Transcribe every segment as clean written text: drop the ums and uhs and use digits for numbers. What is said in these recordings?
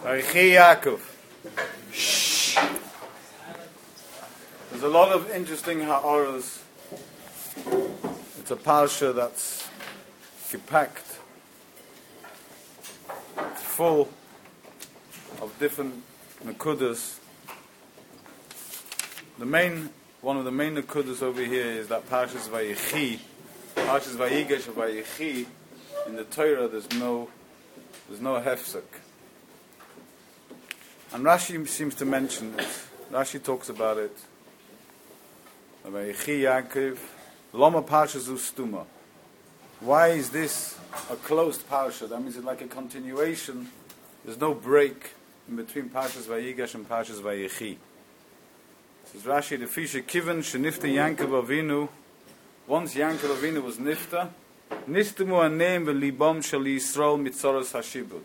Vayechi Yaakov. There's a lot of interesting ha'aras. It's a parsha that's gepacked, full of different nekudas. One of the main nekudas over here is that Parshas Vayechi, Parshas Vayigash of Vayechi. In the Torah, there's no hefsek. And Rashi seems to mention it. Rashi talks about it. Vayechi Yaakov, Loma Parshas Ustuma. Why is this a closed parsha? That means it's like a continuation. There's no break in between Parshas Vayigash and Parshas Vayechi. Says Rashi, the Fisher Kivan Shenifta Yaakov Avinu. Once Yaakov Avinu was nifta, nistumu aneim v'libam shel Yisrael mitzoros hashibud.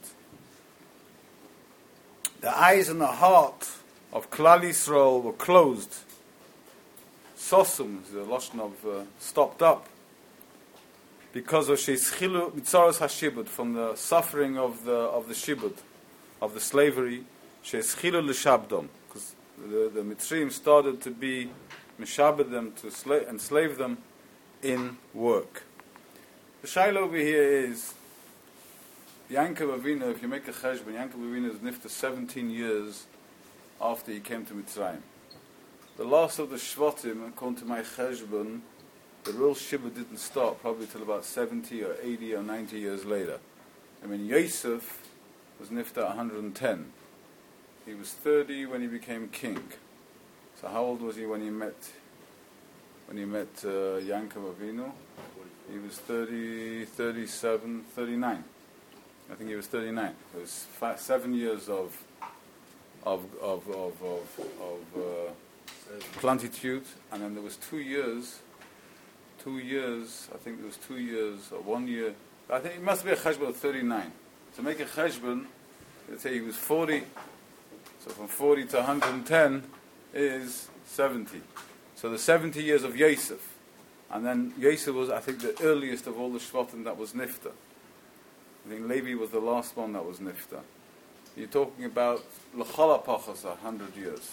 The eyes and the heart of Klal Yisrael were closed. Sosum is the lashon of stopped up, because of sheischilu mitzoros hashibud, from the suffering of the shibud, of the slavery. Sheischilu l'shabdom, because the Mitzrayim started to be mishabed them, to enslave them in work. The shaila over here is Yaakov Avinu. If you make a cheshbon, Yaakov Avinu is nifta 17 years after he came to Mitzrayim. The last of the Shvatim, according to my cheshbon, the real shibud didn't start probably till about 70 or 80 or 90 years later. I mean, Yosef was nifta 110. He was 30 when he became king. So how old was he when he met Yaakov Avinu? He was 30, 37, 39. I think he was 39. It was 7 years of plentitude, and then there was 2 years. I think there was 2 years or 1 year. I think it must be a cheshbon of 39. To make a cheshbon, let's say he was 40. So from 40 to 110 is 70. So the 70 years of Yosef. And then Yosef was, I think, the earliest of all the Shvatim that was nifta. I think Levi was the last one that was nifta. You're talking about l'chala pachas 100 years.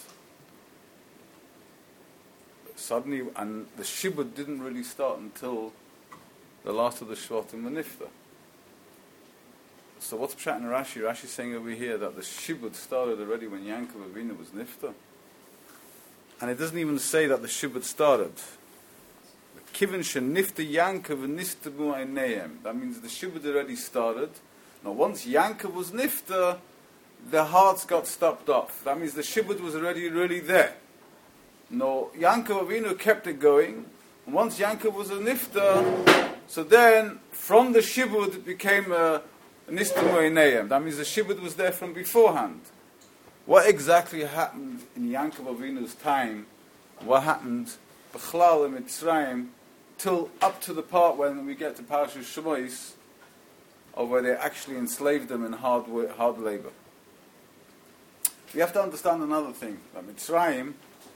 Suddenly, and the shibud didn't really start until the last of the Shvatim were nifta. So what's pshat in Rashi? Rashi's saying over here that the shibud started already when Yaakov Avinu was nifta. And it doesn't even say that the shibud started. Kiven shenifta Yaakov v'nistabu einayim. That means the shibud already started. Now once Yaakov was nifta, the hearts got stopped off. That means the shibud was already really there. No, Yaakov Avinu kept it going. And once Yaakov was a nifta, so then from the shibud it became a nistabu einayim. That means the shibud was there from beforehand. What exactly happened in Yaakov Avinu's time? What happened b'chlal in Mitzrayim till up to the part when we get to Parashas Shemos, or where they actually enslaved them in hard labor? We have to understand another thing, that Mitzrayim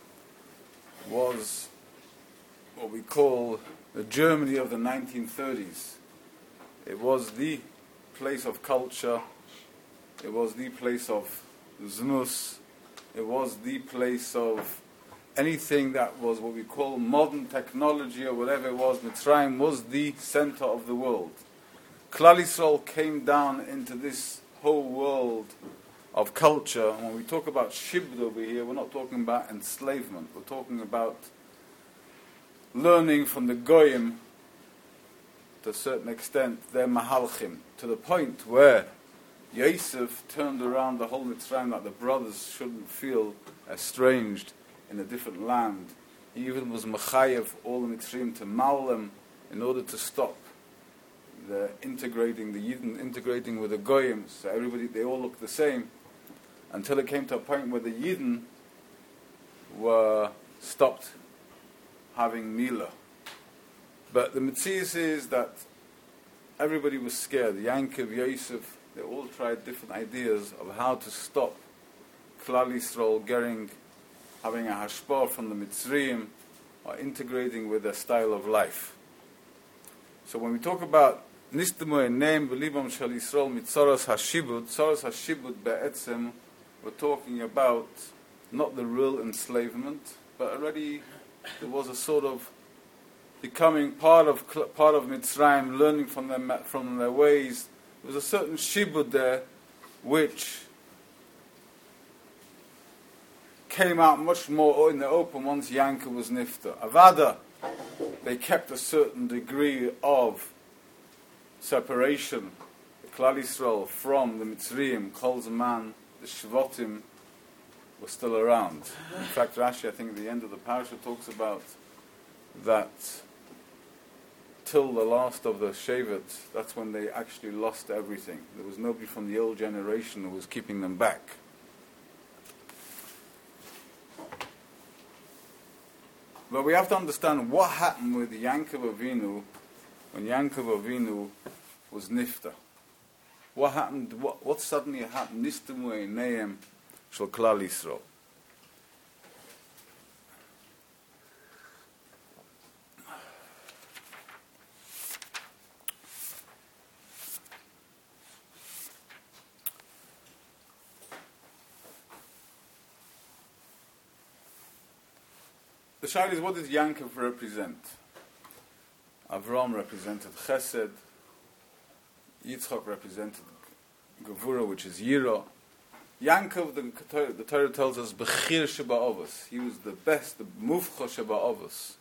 was what we call the Germany of the 1930s. It was the place of culture. It was the place of znus. It was the place of anything that was what we call modern technology or whatever it was. Mitzrayim was the center of the world. Klal Yisrael came down into this whole world of culture. And when we talk about shibud over here, we're not talking about enslavement. We're talking about learning from the goyim, to a certain extent, their mahalchim, to the point where Yosef turned around the whole Mitzrayim that the brothers shouldn't feel estranged in a different land. He even was mechayev all the Mitzrayim to maul them in order to stop the Yidden integrating with the Goyim. So everybody, they all looked the same, until it came to a point where the Yidden were stopped having Mila. But the Metzias is that everybody was scared. Yaakov, Yosef, they all tried different ideas of how to stop Klal Yisrael having a hashpah from the Mitzrayim, or integrating with their style of life. So when we talk about Nistemu eneim v'libam shel Yisrael mitzoros hashibud. Tzoros hashibud be'etzem, we're talking about not the real enslavement, but already there was a sort of becoming part of Mitzrayim, learning from their ways. There was a certain shibud there which came out much more in the open once Yankov was nifta. Avada, they kept a certain degree of separation, the Klal Yisrael from the Mitzrayim, Kol Zaman, the Shvatim were still around. In fact, Rashi, I think at the end of the parasha, talks about that till the last of the Shevet, that's when they actually lost everything. There was nobody from the old generation who was keeping them back. But we have to understand what happened with Yankov Avinu when Yankov Avinu was nifta. What happened? What suddenly happened? Nistemu eineim shel Klal Yisrael. The shayla is, what does Yankov represent? Avram represented Chesed. Yitzchak represented Gevura, which is Yira. Yankov, the Torah tells us, Bechir Sheba'avos. He was the best, the Mufcha Sheba'avos.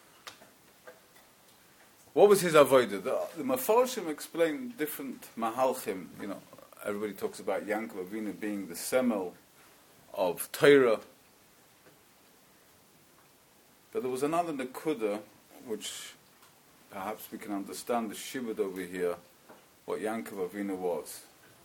What was his avodah? The Mefarshim explain different mahalchim. You know, everybody talks about Yankov Avinu being the semel of Torah. But there was another nekuda, which perhaps we can understand the shibud over here, what Yankov Avinu was.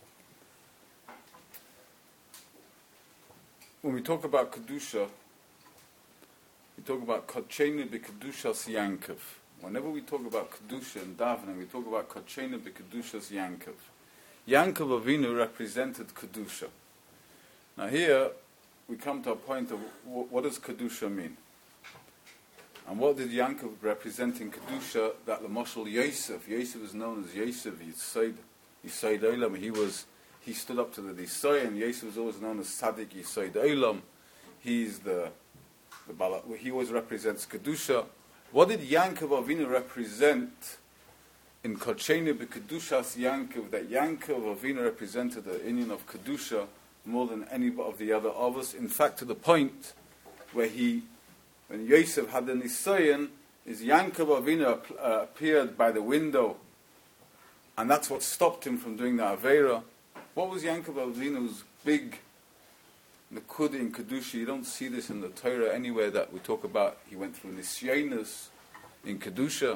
When we talk about Kedusha, we talk about Kodshenu b'Kedushas Yankov. Whenever we talk about Kedusha and Davening, we talk about Kodshenu b'Kedushas Yankov. Yankov Avinu represented Kedusha. Now here, we come to a point of what does Kedusha mean? And what did Yankov represent in Kedusha? That the Moshel Yosef is known as Yosef Yisoid Olam. He stood up to the Disoy, and Yosef was always known as Sadik Yisoid Olam. He always represents Kedusha. What did Yankov Avinu represent in Kodshenu b'Kedushas Yankov? That Yankov Avinu represented the union of Kedusha more than any of the other Avos. In fact, to the point where when Yosef had the Nisayan, his Yankov Avinu appeared by the window, and that's what stopped him from doing the Aveira. What was Yankov Avinu's big Nekud in Kedusha? You don't see this in the Torah anywhere that we talk about. He went through Nisyanis in Kedusha.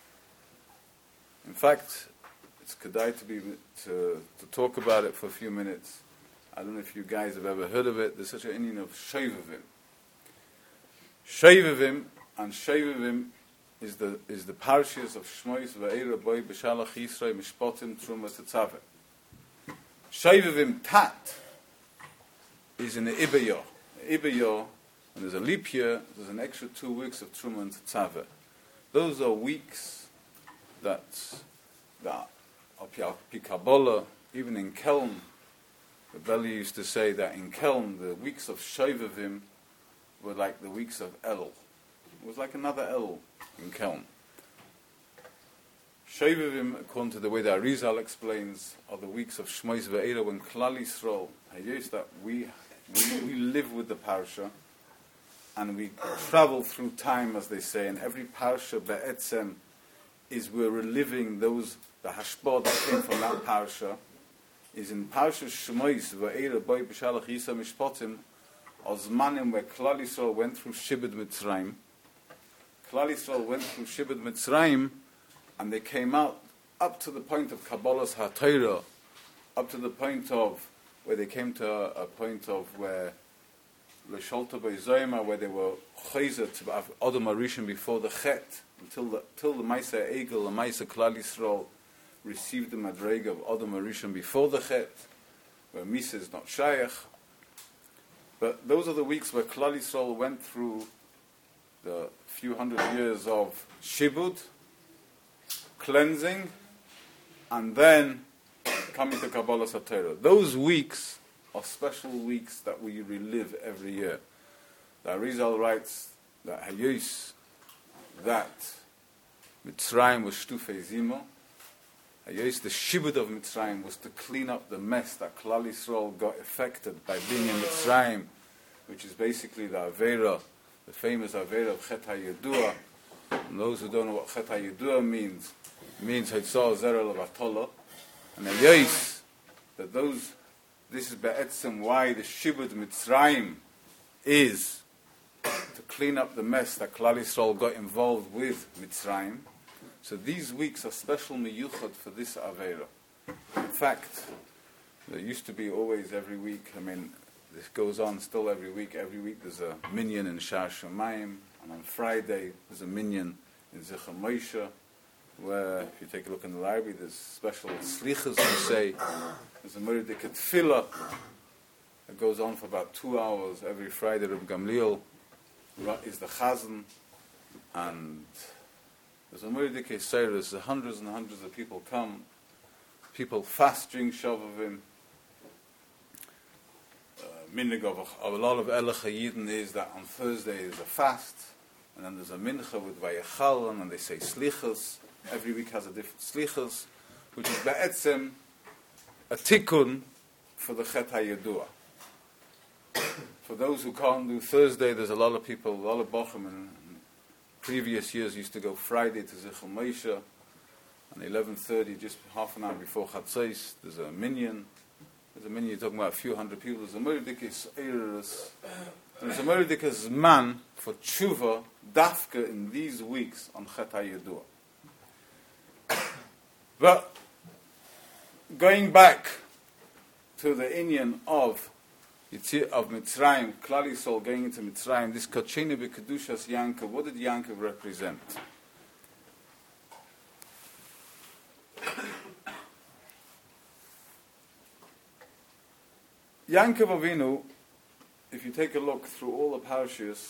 In fact, it's kedai to talk about it for a few minutes. I don't know if you guys have ever heard of it. There's such an Indian of Shovavim. Shovavim, and Shovavim is the parashas of Shmois Va'era Boi B'Shalach Yisrael Mishpatim Truma Tetzaveh. Shovavim Tat is in the Ibayah. Ibayah, when there's a leap year, there's an extra 2 weeks of Truma and Tetzaveh. Those are weeks that Kabbalah, even in Kelm, the Beli used to say that in Kelm, the weeks of Shovavim were like the weeks of El. It was like another El in Kelm. Shovavim, according to the way that Arizal explains, are the weeks of Shmois Ve'era, when Klal Yisrael, that we live with the parasha, and we travel through time, as they say, and every parasha be'etzem is we're reliving the hashpah that came from that parasha, is in parasha Shmois Ve'era Boi B'Shalach Yisrael Mishpatim, Ozmanim, where Klal Yisrael went through Shibud Mitzrayim. Klal Yisrael went through Shibud Mitzrayim, and they came out up to the point of Kabbalah's HaTorah, up to the point of where they came to a point of where L'Sholta B'Zoyma, where they were Chayzah to Adam Arishon before the Chet, till the Maisa Egel, the Maisa Klal Yisrael received the Madrega of Adam Arishon before the Chet, where Misa is not Shayach. But those are the weeks where Klal Yisrael went through the few hundred years of Shibud, cleansing, and then coming to Kabbalah Satira. Those weeks are special weeks that we relive every year. The Arizal writes that Hayos, that Mitzrayim was Shtufei Zimo. Hayos, the Shibud of Mitzrayim, was to clean up the mess that Klal Yisrael got affected by being in Mitzrayim, which is basically the Aveira, the famous Aveira of Chet HaYedua. And those who don't know what Chet HaYedua means, it means Hitzah Zerel of Atolah. And Hayos, that this is Be'etzem why the Shibud Mitzrayim is to clean up the mess that Klal Yisrael got involved with Mitzrayim. So these weeks are special miyuchad for this Aveira. In fact, there used to be always every week, this goes on still every week. Every week there's a minyan in Shar Shamayim, and on Friday there's a minyan in Zichar Moshe, where if you take a look in the library, there's special slichas, we say. There's a Meridik Tefillah that goes on for about 2 hours every Friday. Reb Gamliel is the Chazan, and there's a Meridik Seiris. Hundreds and hundreds of people come. People fast during Shavavim. Minhag of a lot of Elach Yidden is that on Thursday is a fast, and then there's a mincha with Vayachal, and they say slichas. Every week has a different slichas, which is Be'etzem a tikkun for the Chet HaYedua. For those who can't do Thursday, there's a lot of people, a lot of Bochum in previous years used to go Friday to Zichar Moshe, and 11:30, just half an hour before Chatzos, there's a minyan. There's a minyan talking about a few hundred people. There's a Meridikas Eiris. There's a Meridikas man for tshuva, dafka in these weeks on Chet HaYedua. But going back to the inyan of Mitzrayim, Klal Yisrael going into Mitzrayim, this Kacheni B'Kedushas Yankov, what did Yankov represent? Yankov Avinu, if you take a look through all the parashas,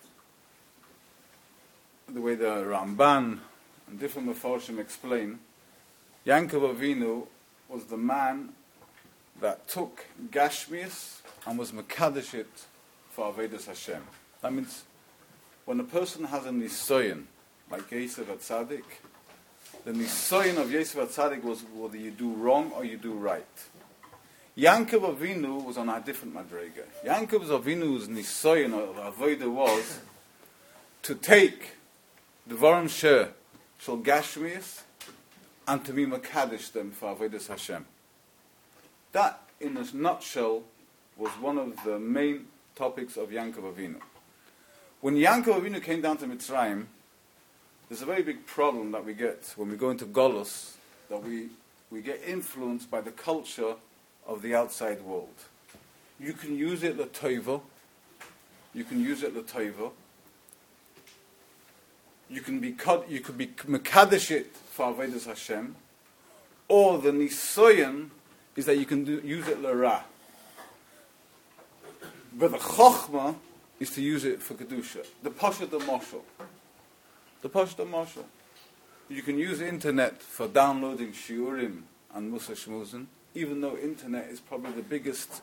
the way the Ramban and different Mefarshim explain, Yankov Avinu was the man that took Gashmias and was Mekadesh it for Avodas Hashem. That means when a person has a Nisoyan, like Yosef HaTzadik, the Nisoyan of Yosef HaTzadik was whether you do wrong or you do right. Yankov Avinu was on a different madrega. Yankov Avinu's Nisoyan of Avodah was to take the Varam Sheh Shel Gashmias and to be Mekadesh them for Avodas Hashem. That, in a nutshell, was one of the main topics of Yankov Avinu. When Yankov Avinu came down to Mitzrayim, there's a very big problem that we get when we go into Golus, that we get influenced by the culture of the outside world. You can use it l'toivo. You can use it l'toivo. You could be mekadesh it for Avodas Hashem, or the nisoyan is that you can use it l'ra. But the chokhmah is to use it for kedusha. The pashat mashal. The pashat mashal. You can use the internet for downloading shiurim and musa shmuzin, even though internet is probably the biggest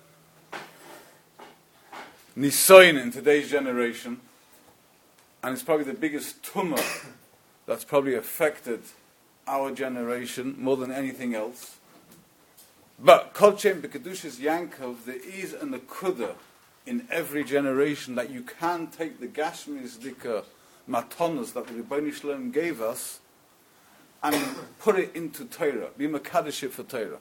nisoyin in today's generation, and it's probably the biggest tumor that's probably affected our generation more than anything else. But Kol Shem B'Kedushas Yankov, there is an akudah in every generation that you can take the Gashmis Dika matonas that the Rebbeinu Shalom gave us and put it into Torah, be mekadesh it for Torah.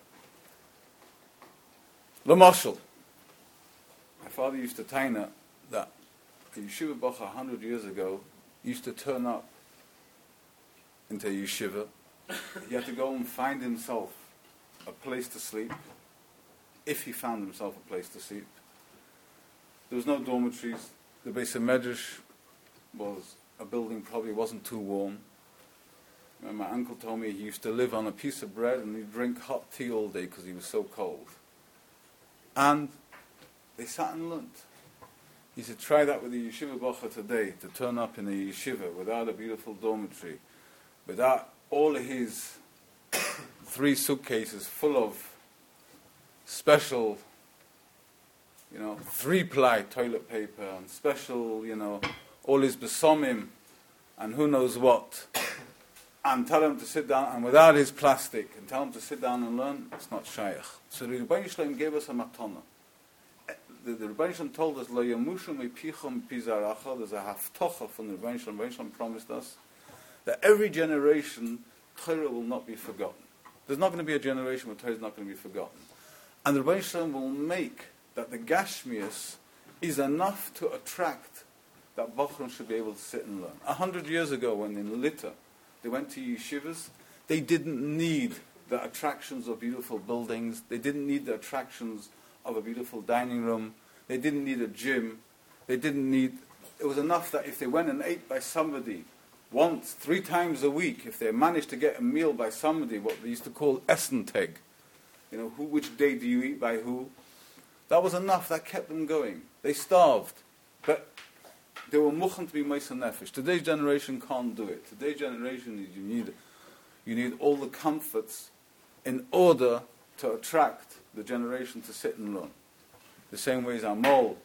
L'mashal, my father used to taina that a yeshiva bacha 100 years ago used to turn up into a yeshiva. He had to go and find himself a place to sleep, if he found himself a place to sleep. There was no dormitories. The Beis Medrash was a building, probably wasn't too warm. And my uncle told me he used to live on a piece of bread and he'd drink hot tea all day because he was so cold. And they sat and learned. He said, try that with a yeshiva bacha today, to turn up in a yeshiva without a beautiful dormitory, without all his 3 suitcases full of special, 3-ply toilet paper and special, all his besomim and who knows what, and tell him to sit down, and without his plastic, and tell him to sit down and learn, it's not shaykh. So the Rebbeinu Shalom gave us a matana. The Rebbeinu Shalom told us, Lo yamushu mepichom pizaracha, there's a haftocha from the Rebbeinu Shalom. Rebbeinu Shalom promised us that every generation, Torah will not be forgotten. There's not going to be a generation where Torah is not going to be forgotten. And the Rebbeinu Shalom will make that the Gashmias is enough to attract that Bochum should be able to sit and learn. 100 years ago, when in Lita, they went to yeshivas, they didn't need the attractions of beautiful buildings, they didn't need the attractions of a beautiful dining room, they didn't need a gym, it was enough that if they went and ate by somebody once, 3 times a week, if they managed to get a meal by somebody, what they used to call Essenteg, which day do you eat by who? That was enough, that kept them going. They starved, but they were muchen to be Meisa Nefesh. Today's generation can't do it. Today's generation, you need all the comforts in order to attract the generation to sit and learn. The same way as Amol,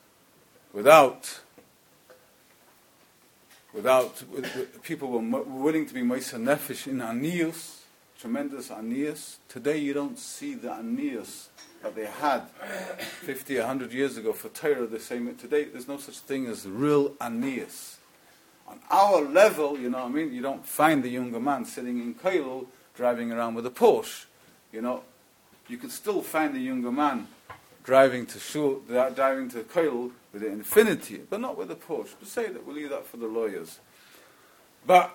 people were willing to be Meisa Nefesh in Aniyus, tremendous Aniyus. Today you don't see the Aniyus that they had 50, 100 years ago for Torah. The same today. There's no such thing as real Aniyus. On our level, you don't find the younger man sitting in Koilel driving around with a Porsche. You can still find the younger man driving to Koilel with an Infiniti, but not with a Porsche. But say that we'll leave that for the lawyers. But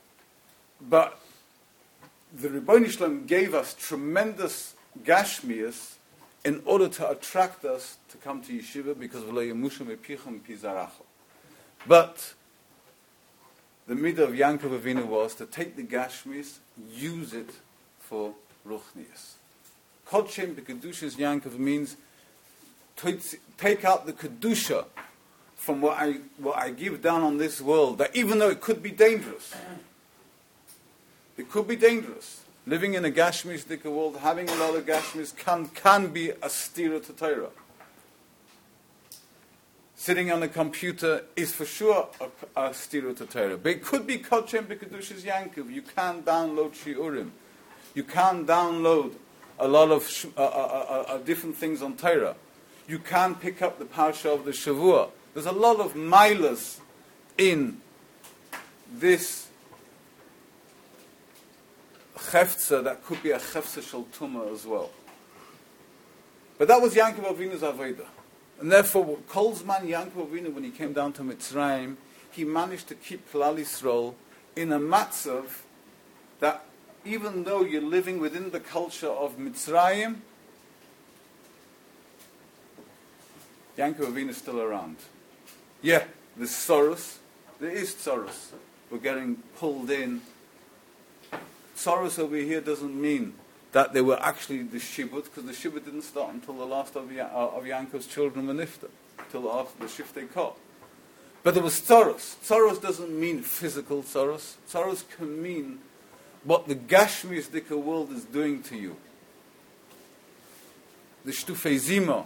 the Rebbeinu Shalom gave us tremendous Gashmias in order to attract us to come to yeshiva, because of lo yamushu mepichom pizaracha. But the midah of Yankov Avinu was to take the Gashmis, use it for Ruchnias. Kodshim b'kedushas Yankov means take out the kedusha from what I give down on this world, that even though it could be dangerous, living in a Gashmistic world, having a lot of Gashmis can be a stira to Torah. Sitting on a computer is for sure a stira to Torah. But it could be Kodshim b'kedushas Yankov. You can download shiurim. You can download a lot of different things on Torah. You can pick up the parsha of the Shavua. There's a lot of milas in this chefza that could be a chefza shel tumah as well. But that was Yankov Avinu's avodah. And therefore, Kolzman Yankov Avinu, when he came down to Mitzrayim, he managed to keep Klal Yisrael in a matzav that even though you're living within the culture of Mitzrayim, Yankov Avinu is still around. Yeah, there's Soros. There is Soros. We're getting pulled in. Soros over here doesn't mean that they were actually the Shibud, because the Shibud didn't start until the last of Yankov's children were nifta, until after the Shiftei Kot. But there was Soros. Soros doesn't mean physical Soros. Soros can mean what the Gashmistic world is doing to you. The Shtufei Zima,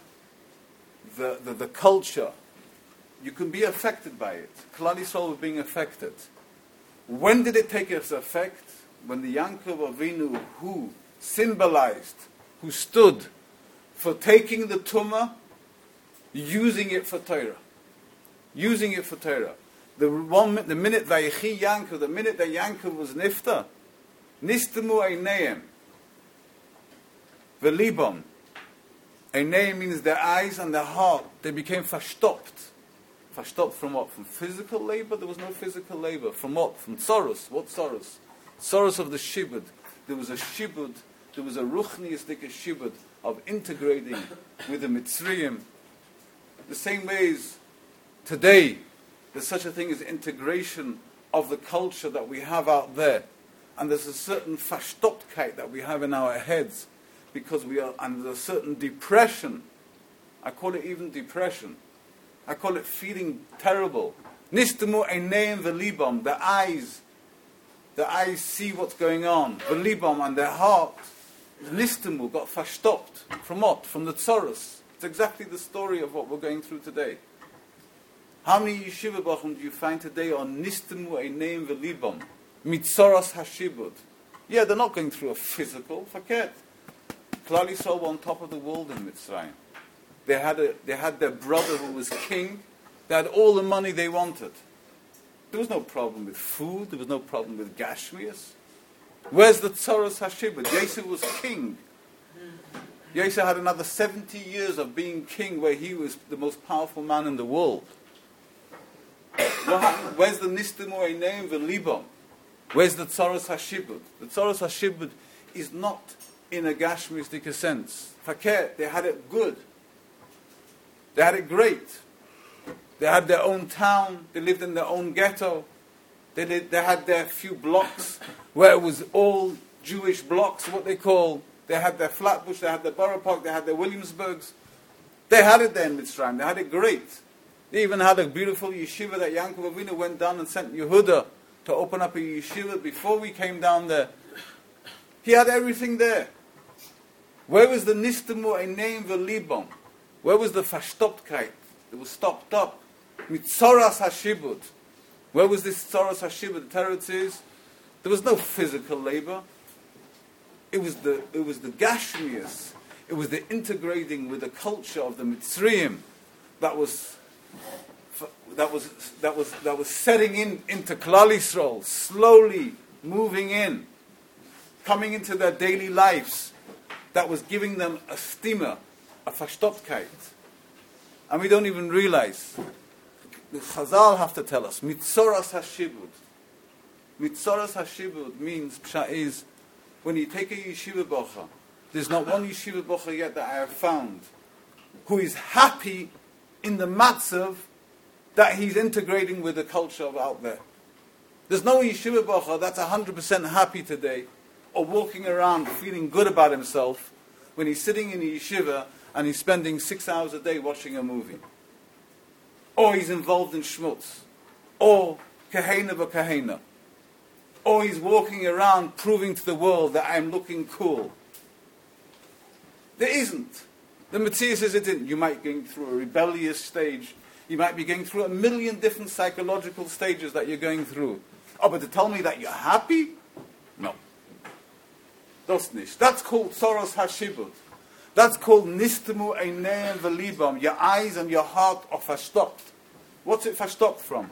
the culture, you can be affected by it. Klal Yisrael was being affected. When did it take its effect? When the Yankov Avinu, who symbolized, who stood for taking the Tumah, using it for Torah. Using it for Torah. The minute Vayechi Yankov, the minute that Yankov was nifta, Nistemu Eineim, Velibam. Eineim means their eyes and their heart, they became verstoppt. Verstoppt from what? From physical labor? There was no physical labor. From what? From Soros. What Soros? Soros of the Shibud. There was a Shibud, there was a Ruchniistic Shibud of integrating with the Mitzrayim. The same ways today, there's such a thing as integration of the culture that we have out there. And there's a certain Verstopftkeit that we have in our heads because we are under a certain depression. I call it even depression. I call it feeling terrible. Nistemu eineim velibam, the their eyes see what's going on. V'libam, and their heart, nistamu, got verstopped. From what? From the tzoros. It's exactly the story of what we're going through today. How many yeshiva bachim do you find today on nistamu eineim v'libam? Mitzoros hashibud. Yeah, they're not going through a physical, forget. Klal Yisrael were on top of the world in Mitzrayim. They had their brother who was king. They had all the money they wanted. There was no problem with food. There was no problem with gashmias. Where's the Tzoros Hashibud? Yosef was king. Yosef had another 70 years of being king where he was the most powerful man in the world. What happened? Where's the Nistamu Eineim V'Libam? Where's the Tzoros Hashibud? The Tzoros Hashibud is not in a gashmistic sense. Fakir, they had it good. They had it great. They had their own town. They lived in their own ghetto. They had their few blocks where it was all Jewish blocks, what they call. They had their Flatbush, they had their Borough Park, they had their Williamsburgs. They had it there in Mitzrayim. They had it great. They even had a beautiful yeshiva that Yankov Avinu went down and sent Yehuda to open up a yeshiva before we came down there. He had everything there. Where was the Nistamu Eineim V'Libam? Where was the Fashtopkeit? It was stopped up. Mitzoras Hashibud. Where was this Tzoras Hashibud? The Teretz is, there was no physical labor. It was the Gashmias. It was the integrating with the culture of the Mitzrayim that was setting into Klal Yisrael, slowly moving in, coming into their daily lives. That was giving them a stima, a Fashtopkeit. And we don't even realize. The Chazal have to tell us, Mitzoras Hashibud. Mitzoras Hashibud means, Psha is, when you take a yeshiva bocha, there's not one yeshiva bocha yet that I have found who is happy in the matzav that he's integrating with the culture of out there. There's no yeshiva bocha that's 100% happy today or walking around feeling good about himself when he's sitting in a yeshiva and he's spending 6 hours a day watching a movie. Or he's involved in shmutz. Or kahena v'kahena. Or he's walking around proving to the world that I'm looking cool. There isn't. The Metziah says it isn't. You might be going through a rebellious stage. You might be going through a million different psychological stages that you're going through. Oh, but to tell me that you're happy? No. Das nicht. That's called Tzoros Hashibud. That's called Nistamu Eineim V'Libam. Your eyes and your heart are verstopped. What's it verstopped from?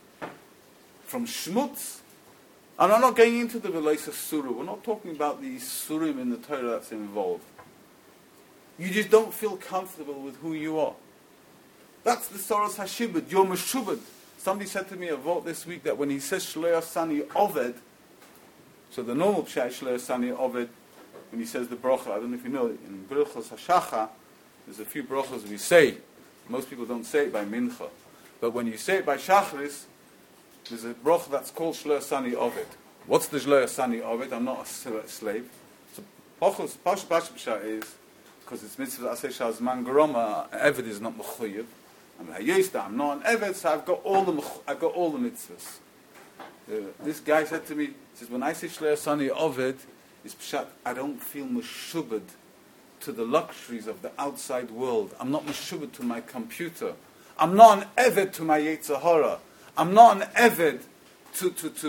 From shmutz? And I'm not going into the Veloisa Surah. We're not talking about the Surim in the Torah that's involved. You just don't feel comfortable with who you are. That's the Tzoros Hashibud. You're Meshubad. Somebody said to me a vote this week that when he says Shleach Sani Oved, so the normal Pshat Shleach Sani Oved, when he says the bracha, I don't know if you know, in Brachos HaShacha, there's a few brachos we say. Most people don't say it by Mincha. But when you say it by Shachris, there's a bracha that's called Shleach Sani Oved. What's the Shleach Sani Oved? I'm not a slave. So Pashas Pshat is, because it's mitzvah Aseh Shazman Garoma, Eved is not Mechuyev. I'm not an Eved, so I've got all the mitzvahs. This guy said to me, he says, when I say Shleach Sani Oved, it's pshat, I don't feel meshubed to the luxuries of the outside world. I'm not meshubed to my computer. I'm not an eved to my Yetzer Hara. I'm not an eved to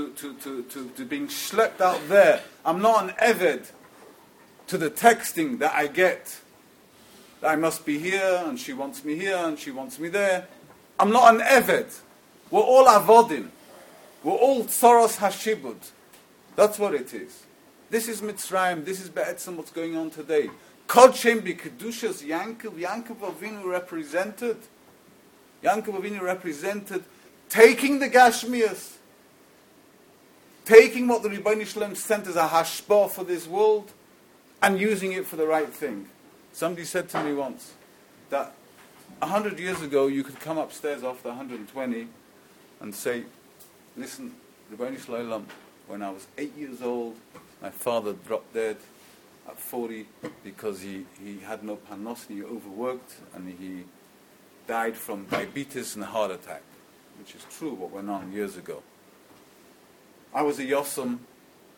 being schlepped out there. I'm not an eved to the texting that I get. That I must be here, and she wants me here, and she wants me there. I'm not an eved. We're all avodim. We're all Tzoros Hashibud. That's what it is. This is Mitzrayim. This is Be'etzim what's going on today. Kodshem B'Kedushas Yankov. Yankov Avinu represented. Yankov Avinu represented taking the Gashmias, taking what the Rebbeinu Shalom sent as a hashpah for this world, and using it for the right thing. Somebody said to me once that 100 years ago you could come upstairs after 120 and say, listen, Rebbeinu Shalom, when I was 8 years old, my father dropped dead at 40 because he had no panos and he overworked and he died from diabetes and a heart attack, which is true what went on years ago. I was a Yossam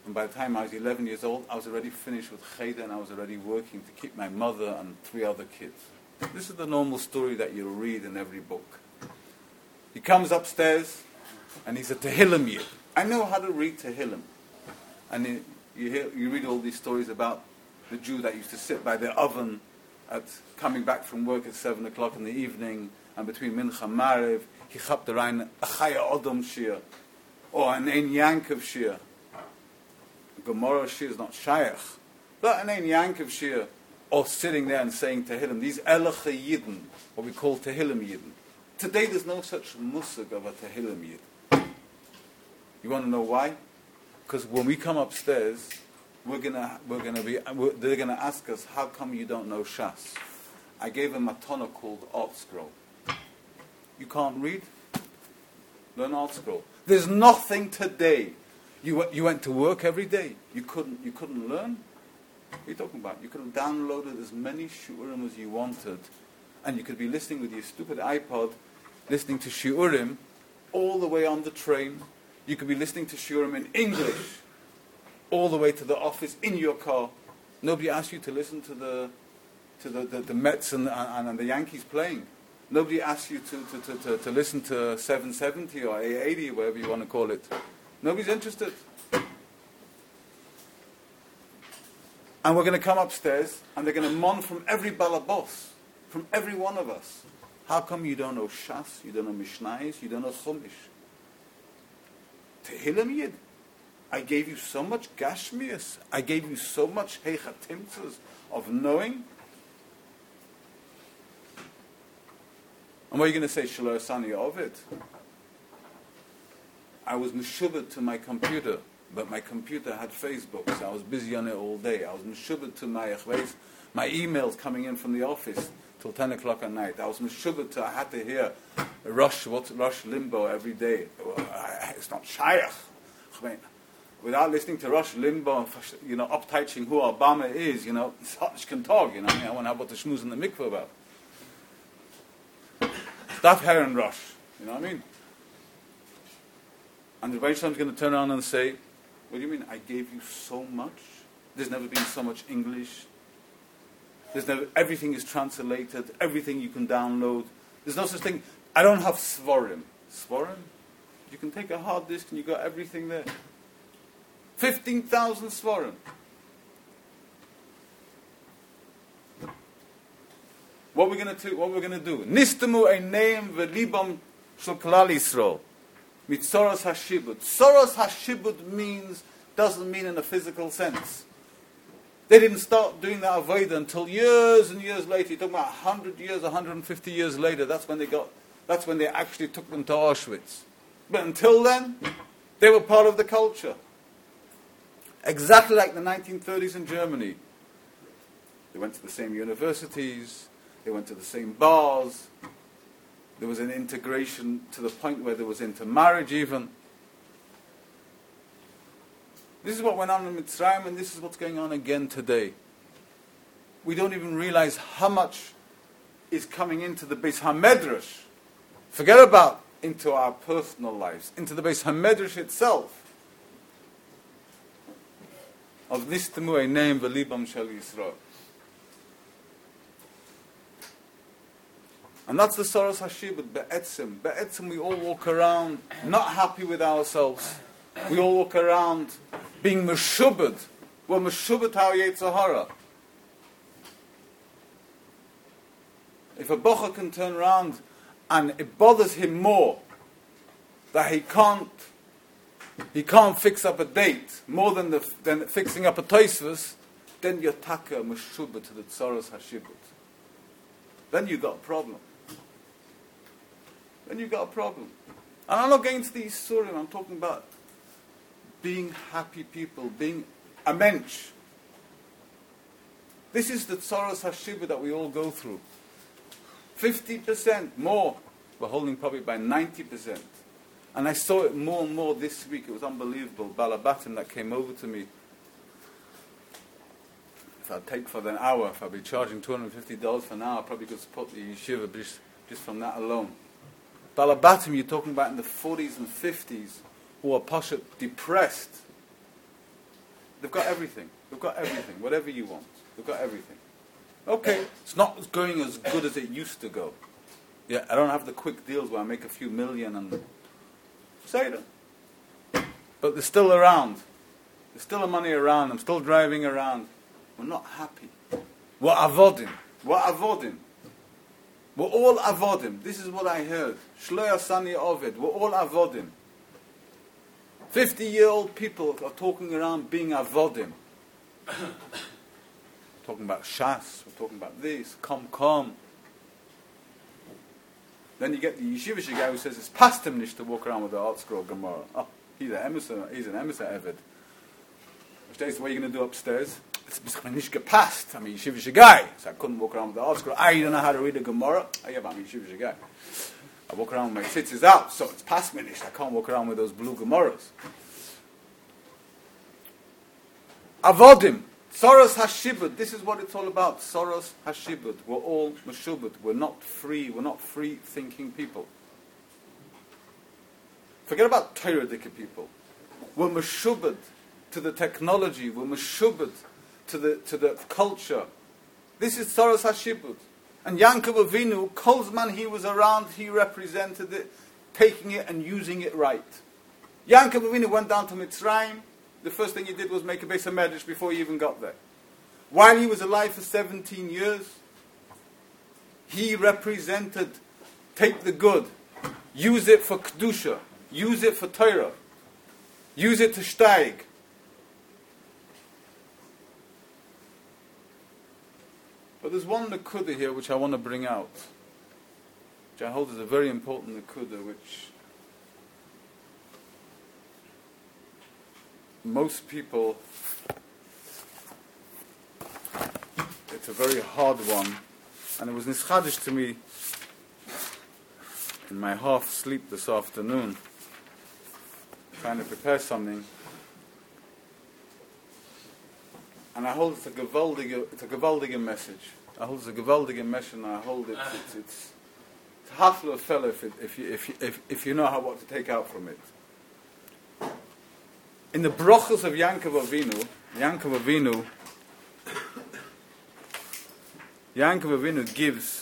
And by the time I was 11 years old, I was already finished with Cheder and I was already working to keep my mother and 3 other kids. This is the normal story that you'll read in every book. He comes upstairs and he's a Tehillim Yid. I know how to read Tehillim. And you read all these stories about the Jew that used to sit by the oven coming back from work at 7 o'clock in the evening, and between Mincha and Maariv, he chapped the rein a Chaya Odom Shir, or an Ein Yankov Shir. Gemara Shir is not Shayach, but an Ein Yankov Shir, or sitting there and saying Tehillim. These Elacha Yidden, what we call Tehillim Yidden. Today there's no such musig of a Tehillim Yid. You want to know why? Because when we come upstairs, they're gonna ask us, how come you don't know Shas? I gave a matana called Art Scroll. You can't read? Learn Art Scroll. There's nothing today. You went to work every day. You couldn't learn? What are you talking about? You could have downloaded as many shiurim as you wanted, and you could be listening with your stupid iPod, listening to shiurim all the way on the train. You could be listening to shiurim in English all the way to the office in your car. Nobody asked you to listen to the Mets and the Yankees playing. Nobody asked you to listen to 770 or 880, whatever you want to call it. Nobody's interested. And we're going to come upstairs and they're going to mon from every balabos, from every one of us. How come you don't know Shas, you don't know Mishnayos, you don't know Chumash? Tehillim Yid. I gave you so much Gashmias. I gave you so much Heichatimtzas of knowing. And what are you going to say, Shelo Asani Ovid? I was meshubed to my computer, but my computer had Facebook, so I was busy on it all day. I was meshubed to my emails coming in from the office till 10 o'clock at night. I was meshubed to, I had to hear Rush Limbaugh every day. It's not Shayach. Without listening to Rush Limbaugh, upteaching who Obama is, such can talk, I want to have what the shmooze in the mikveh about. Stop hearing Rush, you know what I mean? And the Rebbeinu Shalom is going to turn around and say, what do you mean? I gave you so much? There's never been so much English. Everything is translated. Everything you can download. There's no such thing. I don't have Svarim. Svarim? You can take a hard disk and you got everything there. 15,000 Svarim. What we're going to do? Nistamu eineim velibam shel klal Yisrael. Mitzoros hashibud. Soros hashibud doesn't mean in a physical sense. They didn't start doing that avodah until years and years later. You're talking about 100 years, 150 years later. That's when they actually took them to Auschwitz. But until then, they were part of the culture. Exactly like the 1930s in Germany. They went to the same universities. They went to the same bars. There was an integration to the point where there was intermarriage even. This is what went on in Mitzrayim, and this is what's going on again today. We don't even realize how much is coming into the Beis HaMedrash. Forget about into our personal lives, into the Beis HaMedrash itself. Of Nistamu eineim velibam shel Yisrael. And that's the Soros Hashibud, Be'etzim. Be'etzim, we all walk around not happy with ourselves. We all walk around being meshubed. We're meshubed our Yetzer Hara. If a bocher can turn around and it bothers him more that he can't fix up a date more than fixing up a Tosfos, then you're taka meshubed to the Soros Hashibud. Then you got a problem. And I'm not going to these surim, I'm talking about being happy people, being a mensch. This is the Tzoros HaShibud that we all go through. 50% more. We're holding probably by 90%. And I saw it more and more this week. It was unbelievable. Balabatim that came over to me. If I'd take for an hour, if I'd be charging $250 for an hour, I probably could support the yeshiva just from that alone. Balabatim, you're talking about in the 40s and 50s, who are pashat depressed. They've got everything. They've got everything. Whatever you want. They've got everything. Okay, it's not going as good as it used to go. Yeah, I don't have the quick deals where I make a few million and say them. But they're still around. There's still money around. I'm still driving around. We're not happy. We're avodim. We're avodim. We're all avodim. This is what I heard. Shloya Sani Ovid. We're all avodim. 50-year-old people are talking around being avodim. Talking about Shas. We're talking about this. Come. Then you get the yeshivish guy who says it's past him nicht to walk around with the art scroll Gemara. Oh, he's an emissary Evid. What are you going to do upstairs? It's nicht gepasst. I'm a yeshivish guy, so I couldn't walk around with the art scroll. You don't know how to read a Gemara? Oh, yeah, but I'm a yeshivish guy. I walk around with my tzitzis out, so it's past me nicht. I can't walk around with those blue Gemaras. Avodim. Soros Hashibud, this is what it's all about. Soros Hashibud. We're all Meshubud. We're not free thinking people. Forget about Torah-dicke people. We're Meshubud to the technology. We're Meshubud to the culture. This is Soros Hashibud. And Yaakov Avinu, Kolzman he was around, he represented it, taking it and using it right. Yaakov Avinu went down to Mitzrayim. The first thing he did was make a Beis HaMedrash before he even got there. While he was alive for 17 years, he represented, take the good, use it for Kedusha, use it for Torah, use it to steig. But there's one nekuda here which I want to bring out, which I hold is a very important nekuda, which most people, it's a very hard one, and it was nischadish to me in my half sleep this afternoon, trying to prepare something, and I hold it's a gewaldige message. I hold it's a gewaldige message, and I hold it's half a fellow if you know what to take out from it. In the brachos of Yaakov Avinu gives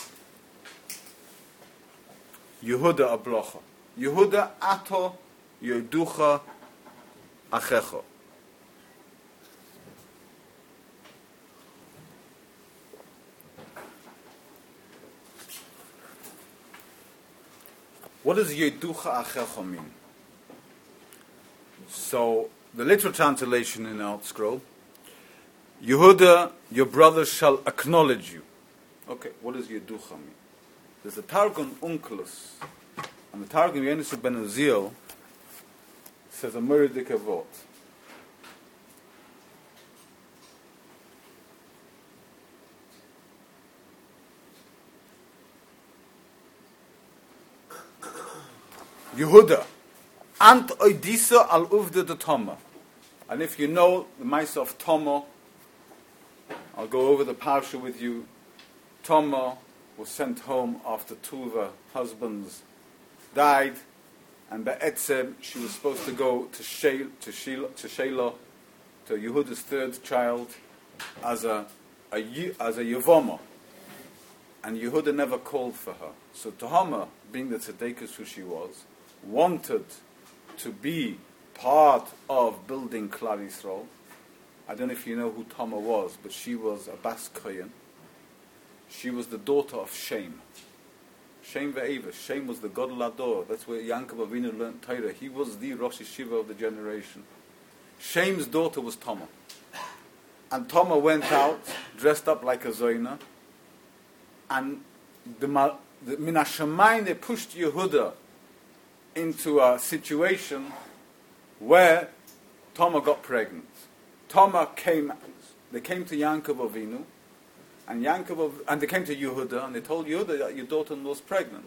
Yehuda a bracha. Yehuda ato yoducha achecho. What does yoducha achecho mean? So, the literal translation in our scroll, Yehuda, your brother shall acknowledge you. Okay, what does Yeducha mean? There's a Targum Onkelos, and the Targum Yonis ben Uziel says a meridik avot. Yehuda, Ant oidisa al uvda de Toma. And if you know the Maisa of Toma, I'll go over the parsha with you. Toma was sent home after two of her husbands died, and Be'etzem she was supposed to go to Shelah, to Yehuda's third child, as a Yevoma. And Yehuda never called for her. So Tahama, being the tzedekah who she was, wanted to be part of building Klal Yisrael. I don't know if you know who Tama was, but she was a Bas Kohen. She was the daughter of Shem. Shem ve'eva. Shem was the Gadol Ador. That's where Yaakov Avinu learned Torah. He was the Rosh Yeshiva of the generation. Shem's daughter was Tama. And Tama went out, dressed up like a Zoina, and the Min HaShamayim, they pushed Yehuda into a situation where Tama got pregnant. They came to Yaakov Avinu, and they came to Yehuda, and they told Yehuda that your daughter was pregnant.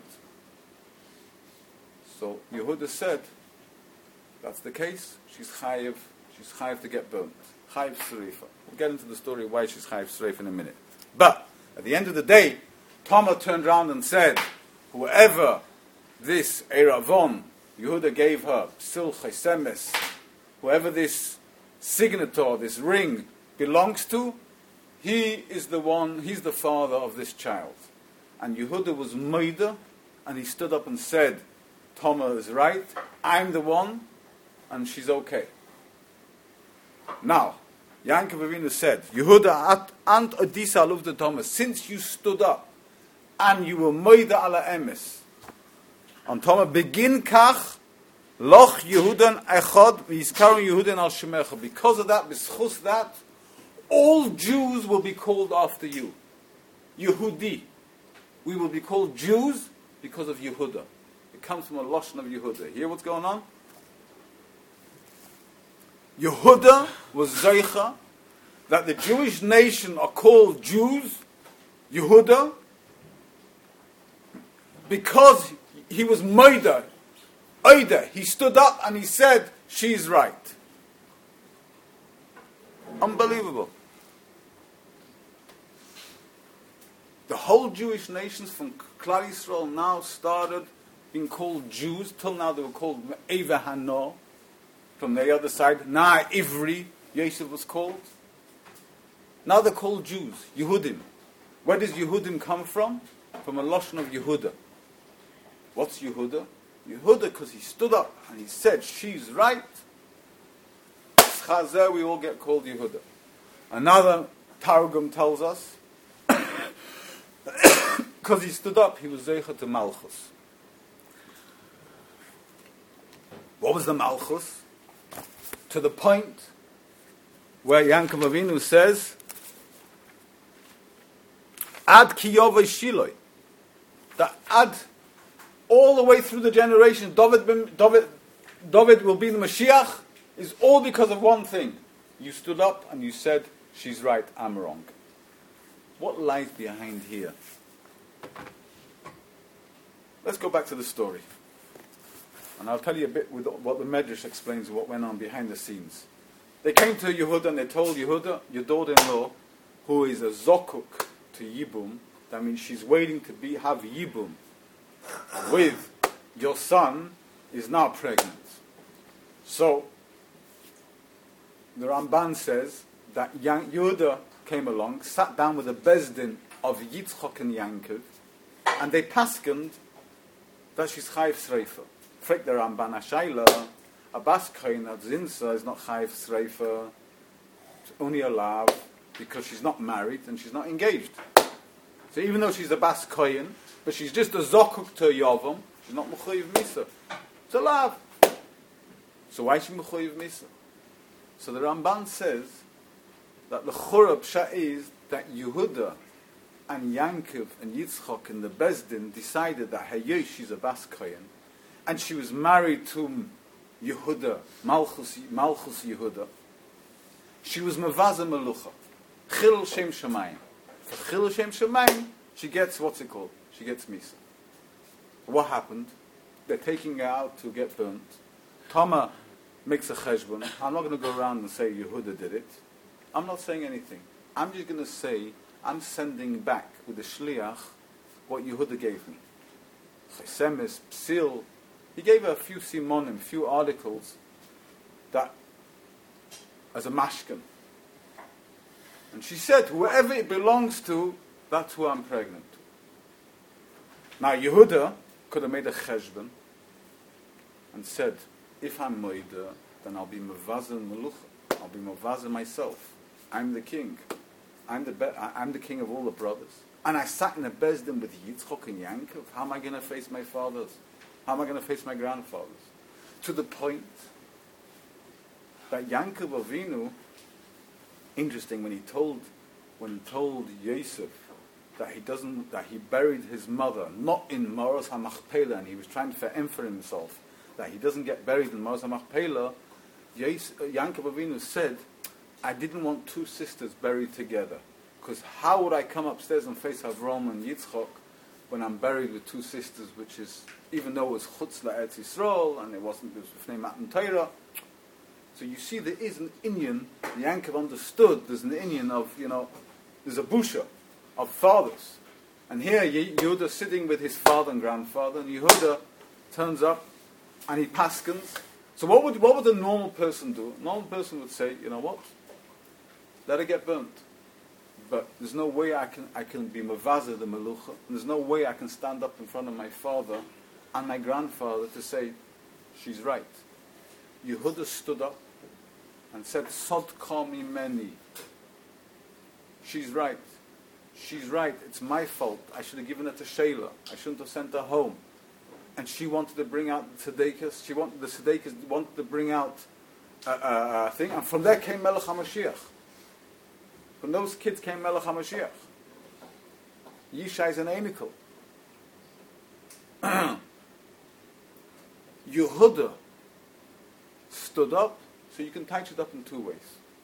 So Yehuda said, that's the case, she's chayiv to get burnt. Chayiv Sreifa. We'll get into the story why she's chayiv Sreifa in a minute. But, at the end of the day, Tama turned around and said, whoever this Eravon, Yehuda gave her, Sil Chaisemes, whoever this signature, this ring, belongs to, he is the one, he's the father of this child. And Yehuda was moida, and he stood up and said, Tamar is right, I'm the one, and she's okay. Now, Yankov Avinu said, Yehuda ant odisa aluvda Tamar, since you stood up, and you were moida ala emes, and Tamar begin kach, loch Yehudan echad, v'yizkaron Yehudan al shemecha. Because of that, b'schus that, all Jews will be called after you. Yehudi. We will be called Jews because of Yehuda. It comes from a lashon of Yehuda. Hear what's going on? Yehuda was zeicha that the Jewish nation are called Jews, Yehuda, because he was moida. Oida. He stood up and he said, she's right. Unbelievable. The whole Jewish nations from Klal Yisrael now started being called Jews. Till now they were called Eva Hano. From the other side, Na Ivri, Yosef was called. Now they're called Jews, Yehudim. Where does Yehudim come from? From a lashon of Yehuda. What's Yehuda? Yehuda, because he stood up and he said, she's right. Chazer, we all get called Yehuda. Another Targum tells us, because he stood up, he was zeicha to Malchus. What was the Malchus? To the point where Yankov Avinu says, Ad kiyovei shiloi, that Ad, all the way through the generation, David will be the Mashiach, is all because of one thing. You stood up and you said, she's right, I'm wrong. What lies behind here? Let's go back to the story. And I'll tell you a bit with what the Medrash explains what went on behind the scenes. They came to Yehuda and they told Yehuda, your daughter-in-law, who is a zokuk to Yibum, that means she's waiting to have Yibum with your son, is now pregnant. So, the Ramban says that Yehuda came along, sat down with the Bezdin of Yitzchok and Yankov, and they paskened that she's Chayiv Sreifa. Frek the Ramban Ashayla, a Bas Kohen at Zinsa is not Chayiv Sreifa, it's only allowed because she's not married and she's not engaged. So even though she's a Bas Kohen, but she's just a Zokuk to Yovam, she's not Mechuyev Misa. It's allowed. So why is she Mechuyev Misa? So the Ramban says that the Chura Psha is that Yehuda and Yankov and Yitzchok and the Bezdin decided that Hayosh, she's a Bas Kohen, and she was married to Yehuda, Malchus Yehuda. She was Mavaza Melucha, Chil Shem Shemayim. For Chil Shem Shemayim, she gets, what's it called? She gets Misa. What happened? They're taking her out to get burnt. Tama makes a cheshbon. I'm not going to go around and say Yehuda did it. I'm not saying anything. I'm just going to say, I'm sending back with the shliach what Yehuda gave me. Chesemis, Psil. He gave her a few simonim, few articles, that as a mashkan. And she said, whoever it belongs to, that's who I'm pregnant to. Now Yehuda could have made a cheshbon and said, if I'm moida, then I'll be mavaza melucha. I'll be mavaza myself. I'm the king. I'm the king of all the brothers. And I sat in a bezdin with Yitzchok and Yankov. How am I going to face my fathers? How am I going to face my grandfathers? To the point that Yankov Avinu, interesting, when he told Yosef that he buried his mother not in Maros HaMachpelah, and he was trying to fa'em for himself that he doesn't get buried in Maros HaMachpelah, Yankov Avinu said, I didn't want two sisters buried together, because how would I come upstairs and face Avram and Yitzchok when I'm buried with two sisters, which is, even though it was Chutz La'etz Yisrael, and it was B'fnei Matan Torah. So you see there is an Inyan, Yankov understood, there's an Inyan of, there's a busha of fathers. And here Yehuda sitting with his father and grandfather, and Yehuda turns up and he paskens So what would a normal person do? A normal person would say, you know what? Let it get burnt. But there's no way I can be mavaza the melucha. And there's no way I can stand up in front of my father and my grandfather to say, she's right. Yehuda stood up and said, Sod kami meni. She's right. She's right. It's my fault. I should have given her to Sheila. I shouldn't have sent her home. And she wanted to bring out the tzedekahs. The tzedekahs wanted to bring out a thing. And from there came Melech HaMashiach. From those kids came Melech HaMashiach. Yishai is an Einikel. Yehuda stood up, so you can touch it up in two ways.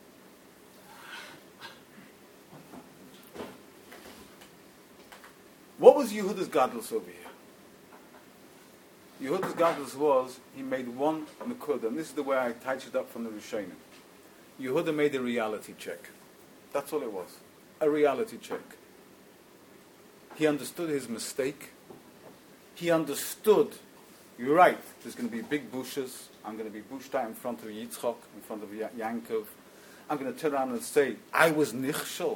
What was Yehuda's gadlus over here? Yehuda's gadlus was, he made one nekuda, and this is the way I touch it up from the Rishonim. Yehuda made a reality check. That's all it was. A reality check. He understood his mistake. He understood, you're right, there's going to be big bushes. I'm going to be bushed out in front of Yitzchak, in front of Yankov. I'm going to turn around and say, I was nichshel.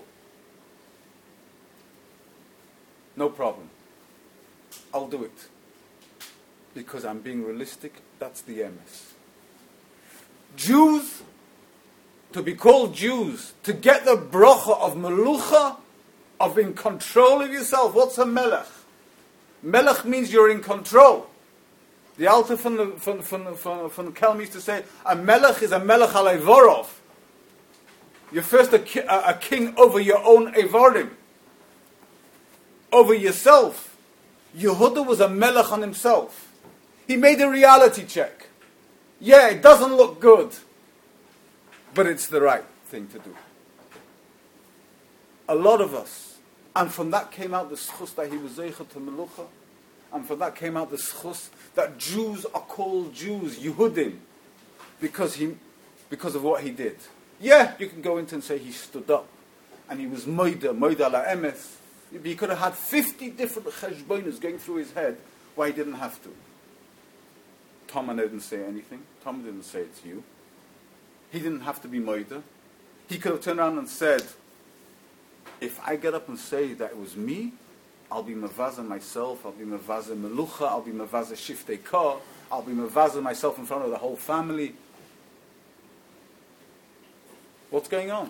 No problem. I'll do it. Because I'm being realistic, that's the emes. Jews, to be called Jews, to get the bracha of melucha, of in control of yourself. What's a melech? Melech means you're in control. The Alter from the Kelm used to say, a melech is a melech al evorov. You're first a king over your own evorim. Over yourself. Yehuda was a melech on himself. He made a reality check. Yeah, it doesn't look good, but it's the right thing to do. A lot of us, and from that came out the schus that he was zeicha to melucha, and from that came out the schus that Jews are called Jews, Yehudim, because of what he did. Yeah, you can go into and say he stood up, and he was moida la emes. He could have had 50 different cheshbonos going through his head, why he didn't have to. Thomas didn't say anything. Thomas didn't say it's you. He didn't have to be moida. He could have turned around and said, if I get up and say that it was me, I'll be mavaza myself, I'll be mavaza melucha, I'll be mavaza shiftei kar, I'll be mavaza myself in front of the whole family. What's going on?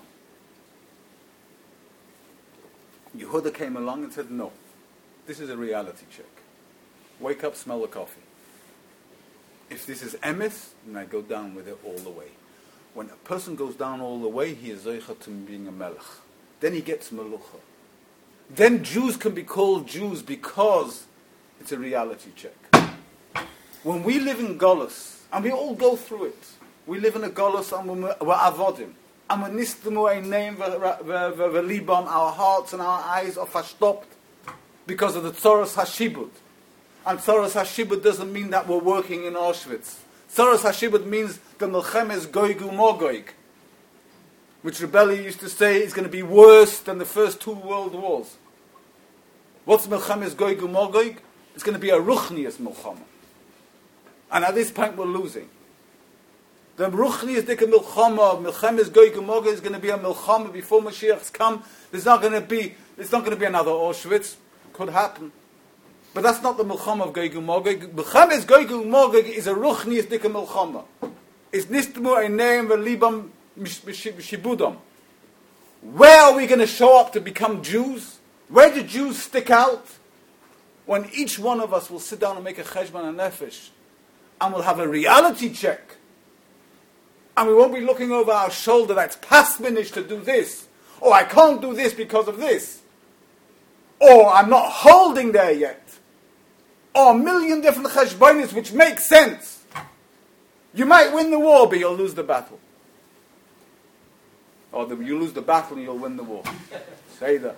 Yehuda came along and said, no, this is a reality check. Wake up, smell the coffee. If this is emes, then I go down with it all the way. When a person goes down all the way, he is zeicha to being a melech. Then he gets melucha. Then Jews can be called Jews because it's a reality check. When we live in Golus, and we all go through it, we live in a Golus and we're avodim, and we're nistemu einayim v'libam, our hearts and our eyes are verstopped because of the tzoros hashibud. And tzoros hashibud doesn't mean that we're working in Auschwitz. Tzoros hashibud means the milchemes goigu mogoig, which Rebelli used to say is going to be worse than the first two world wars. What's milchemes goigu mogoig? It's going to be a ruchnius milchama. And at this point we're losing. The ruchnius dika milchama, milchemes goigu mogoig is going to be a milchama before Mashiach's come. It's not going to be another Auschwitz. Could happen. But that's not the milchama of goigu mogoig. Milchemes goigu mogoig is a ruchnius dika milchama. It's nistmu einayim v'libam shibudam. Where are we going to show up to become Jews? Where do Jews stick out? When each one of us will sit down and make a cheshbon and nefesh, and we'll have a reality check, and we won't be looking over our shoulder that's past minute to do this, or I can't do this because of this, or I'm not holding there yet, or a million different cheshbonis which make sense. You might win the war, but you'll lose the battle. Or you lose the battle and you'll win the war. Say that.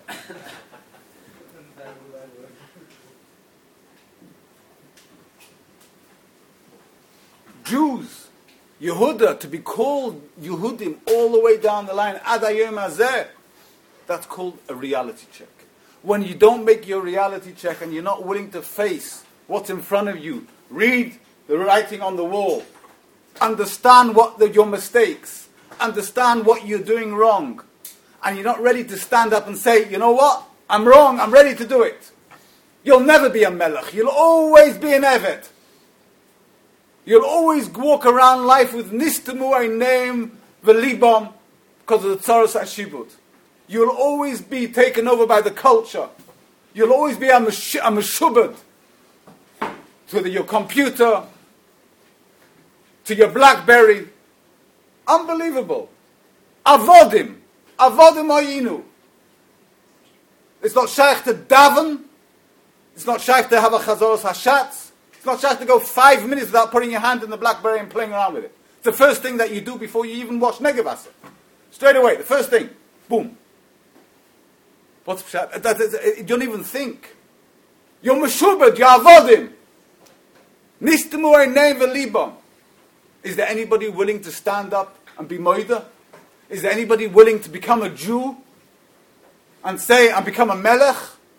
Jews, Yehuda, to be called Yehudim all the way down the line, Ad Hayom Hazeh, that's called a reality check. When you don't make your reality check and you're not willing to face what's in front of you, read the writing on the wall, understand your mistakes, understand what you're doing wrong, and you're not ready to stand up and say, you know what, I'm wrong, I'm ready to do it. You'll never be a melech. You'll always be an eved. You'll always walk around life with nistamu name velibam because of the tzaros hashibud. You'll always be taken over by the culture. You'll always be a meshubad to your computer, to your BlackBerry. Unbelievable. Avodim ayinu. It's not shaykh to daven. It's not shaykh to have a chazoros hashatz. It's not shaykh to go 5 minutes without putting your hand in the BlackBerry and playing around with it. It's the first thing that you do before you even watch Negevasa. Straight away, the first thing, boom. What's pshat? You don't even think. You're meshubad, you're avodim. Nistamu einay velibam. Is there anybody willing to stand up and be moida? Is there anybody willing to become a Jew and say, and become a melech?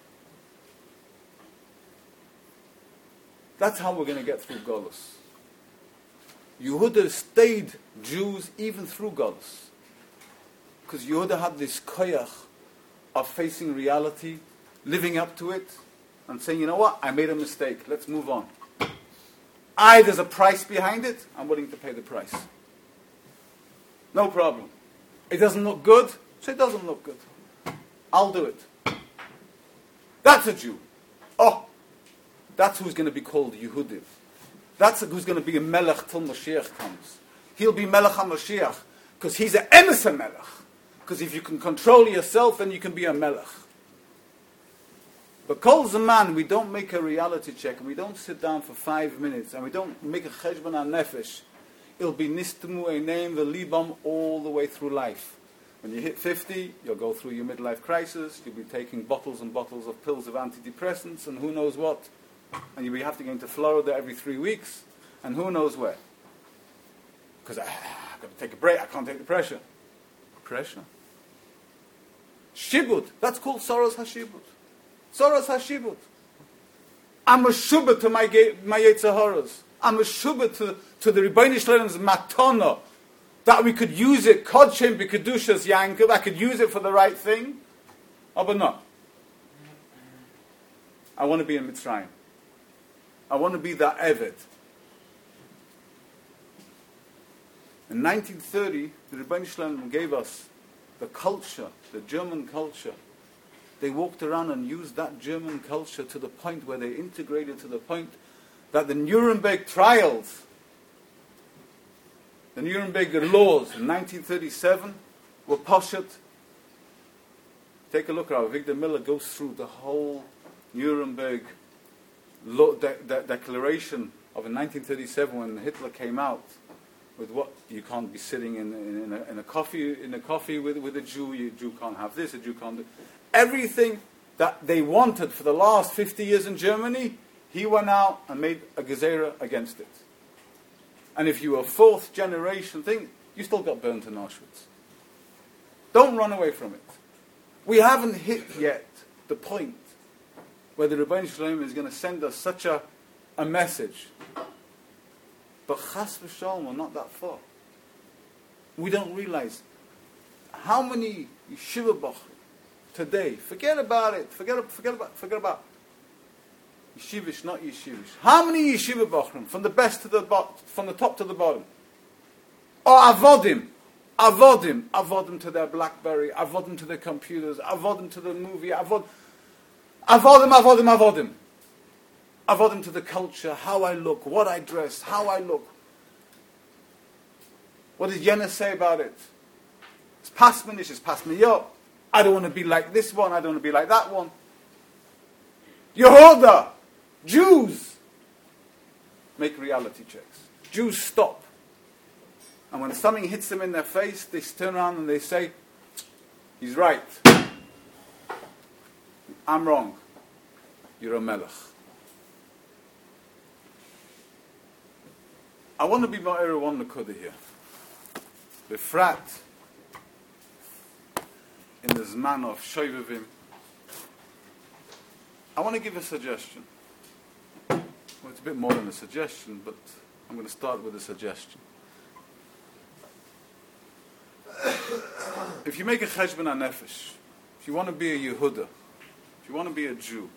That's how we're going to get through Golus. Yehuda stayed Jews even through Golus. Because Yehuda had this koyach of facing reality, living up to it, and saying, you know what, I made a mistake, let's move on. There's a price behind it, I'm willing to pay the price. No problem. It doesn't look good, so it doesn't look good. I'll do it. That's a Jew. Oh, that's who's going to be called Yehudim. That's who's going to be a melech till Mashiach comes. He'll be melech HaMashiach, because he's an emes melech. Because if you can control yourself, then you can be a melech. But Kol Zaman, we don't make a reality check, and we don't sit down for 5 minutes, and we don't make a cheshbon nefesh. It'll be nistamu einayim velibam all the way through life. When you hit 50, you'll go through your midlife crisis, you'll be taking bottles and bottles of pills of antidepressants, and who knows what. And you'll be having to go into Florida every 3 weeks, and who knows where. Because I've got to take a break, I can't take the pressure. Pressure? Shibud, that's called Soros HaShibud. Soros HaShibud. I'm a shubba to my Yetzaharas. I'm a shubba to the Rebbeinu Shlomo's matana, that we could use it, Kodshim b'Kedushas Yankov, I could use it for the right thing. Oh, but no. I want to be in Mitzrayim. I want to be that Eved. In 1930, the Rebbeinu Shlomo gave us the culture, the German culture. They walked around and used that German culture to the point where they integrated to the point that the Nuremberg trials, the Nuremberg laws in 1937 were poshet. Take a look at how Victor Miller goes through the whole Nuremberg declaration of in 1937 when Hitler came out with what you can't be sitting in a coffee with a Jew. A Jew can't have this. A Jew can't do everything that they wanted for the last 50 years in Germany. He went out and made a gezerah against it. And if you were a fourth generation thing, you still got burnt in Auschwitz. Don't run away from it. We haven't hit yet the point where the Rebbeinu Shlomo is going to send us such a message. But chas v'shalom, we're not that far. We don't realize how many yeshiva bachrim today, forget about it, forget about yeshivish, not yeshivish. How many yeshiva bachrim, from the best to the from the top to the bottom, or avodim to their BlackBerry, avodim to their computers, avodim to the movie, avodim to the culture, how I look, what I dress, how I look. What did Yenna say about it? It's pasmanish, it's pasmiyot. I don't want to be like this one, I don't want to be like that one. Yehuda, Jews, make reality checks. Jews stop. And when something hits them in their face, they turn around and they say, he's right. I'm wrong. You're a melech. I want to be Ma'era one Nakuda here. Befrat in the Zman of Shoivavim. I want to give a suggestion. Well, it's a bit more than a suggestion, but I'm going to start with a suggestion. if you make a cheshbon hanefesh, if you want to be a Yehuda, if you want to be a Jew,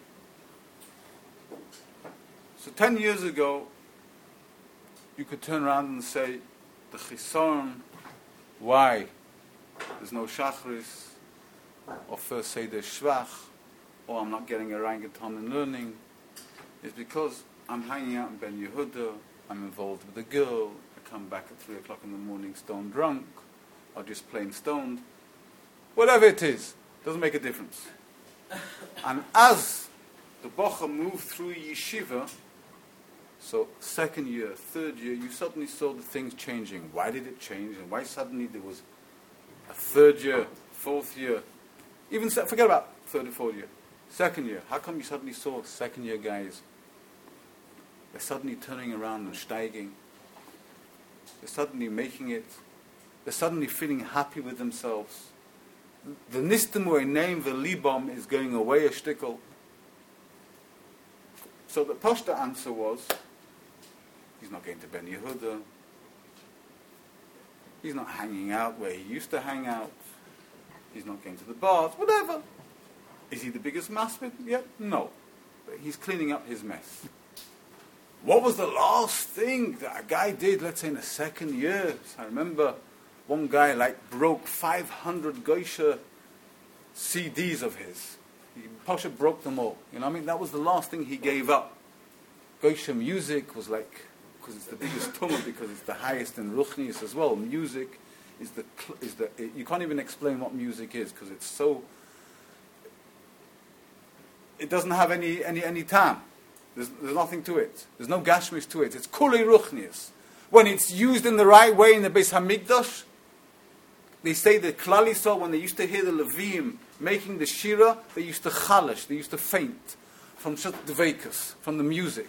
so 10 years ago, you could turn around and say, the chisaron, why there's no shachris, or first say there's shvach, or I'm not getting a rangaton in learning, is because I'm hanging out in Ben Yehuda, I'm involved with a girl, I come back at 3 o'clock in the morning stone drunk, or just plain stoned. Whatever it is, doesn't make a difference. And as the bocha moved through yeshiva, so second year, third year, you suddenly saw the things changing. Why did it change? And why suddenly there was a third year, fourth year, even forget about third and fourth year, second year. How come you suddenly saw second year guys? They're suddenly turning around and steiging. They're suddenly making it. They're suddenly feeling happy with themselves. The nistamu name, the libam, is going away a shtickle. So the pashta answer was, he's not going to Ben Yehuda. He's not hanging out where he used to hang out. He's not going to the bars, whatever. Is he the biggest masmid yet? No. But he's cleaning up his mess. What was the last thing that a guy did, let's say in the second year? I remember one guy broke 500 Geisha CDs of his. Pasha broke them all. You know what I mean? That was the last thing he gave up. Geisha music was because it's the biggest tumah, because it's the highest in Ruchnius as well. Music is you can't even explain what music is, because it's so, it doesn't have any time. There's nothing to it. There's no gashmish to it. It's kulei ruchnius. When it's used in the right way in the Beis Hamikdash, they say the Klal Yisrael, when they used to hear the Levim making the shira, they used to chalish, they used to faint from dveikus, from the music.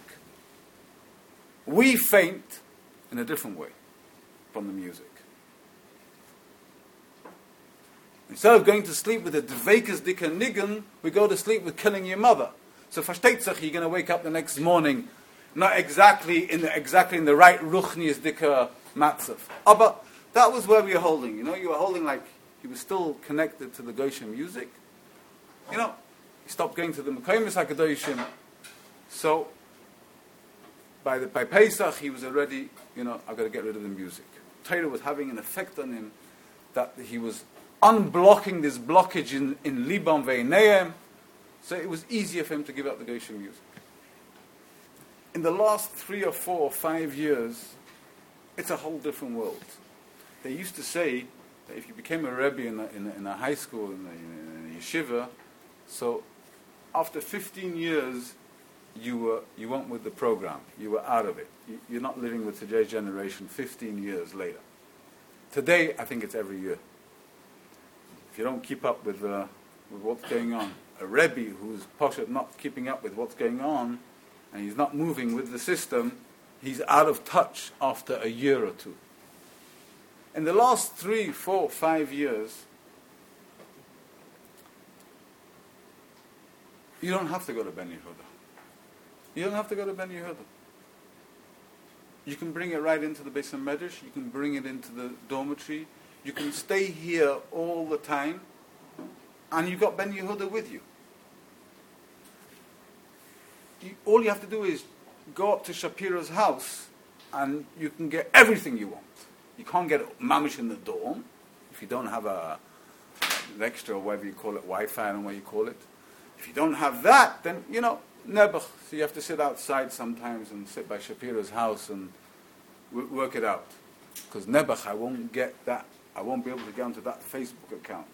We faint in a different way from the music. Instead of going to sleep with a dveikus dika nigun, we go to sleep with killing your mother. So Fashtetzach, you're going to wake up the next morning, not exactly in the right ruchnius dika matzav. But that was where we were holding. You know, you were holding like he was still connected to the Goshen music. You know, he stopped going to the Mekaymis HaKadoshim. So by Pesach, he was already, I've got to get rid of the music. Torah was having an effect on him that he was unblocking this blockage in Libam Ve'eneim. So it was easier for him to give up the Goshen music. In the last 3 or 4 or 5 years, it's a whole different world. They used to say that if you became a rebbe in a high school, in a yeshiva, so after 15 years, you went with the program. You were out of it. You're not living with today's generation 15 years later. Today, I think it's every year. If you don't keep up with what's going on, a rebbe who's poshet not keeping up with what's going on, and he's not moving with the system, he's out of touch after a year or two. In the last 3, 4, 5 years, you don't have to go to Ben Yehuda. You don't have to go to Ben Yehuda. You can bring it right into the Beis HaMedrash. You can bring it into the dormitory. You can stay here all the time, and you've got Ben Yehuda with you. All you have to do is go up to Shapira's house, and you can get everything you want. You can't get mamish in the dorm if you don't have an extra, whatever you call it, Wi-Fi, I don't know what you call it. If you don't have that, then, nebuch. So you have to sit outside sometimes and sit by Shapira's house and work it out. Because nebuch, I won't get that. I won't be able to get onto that Facebook account.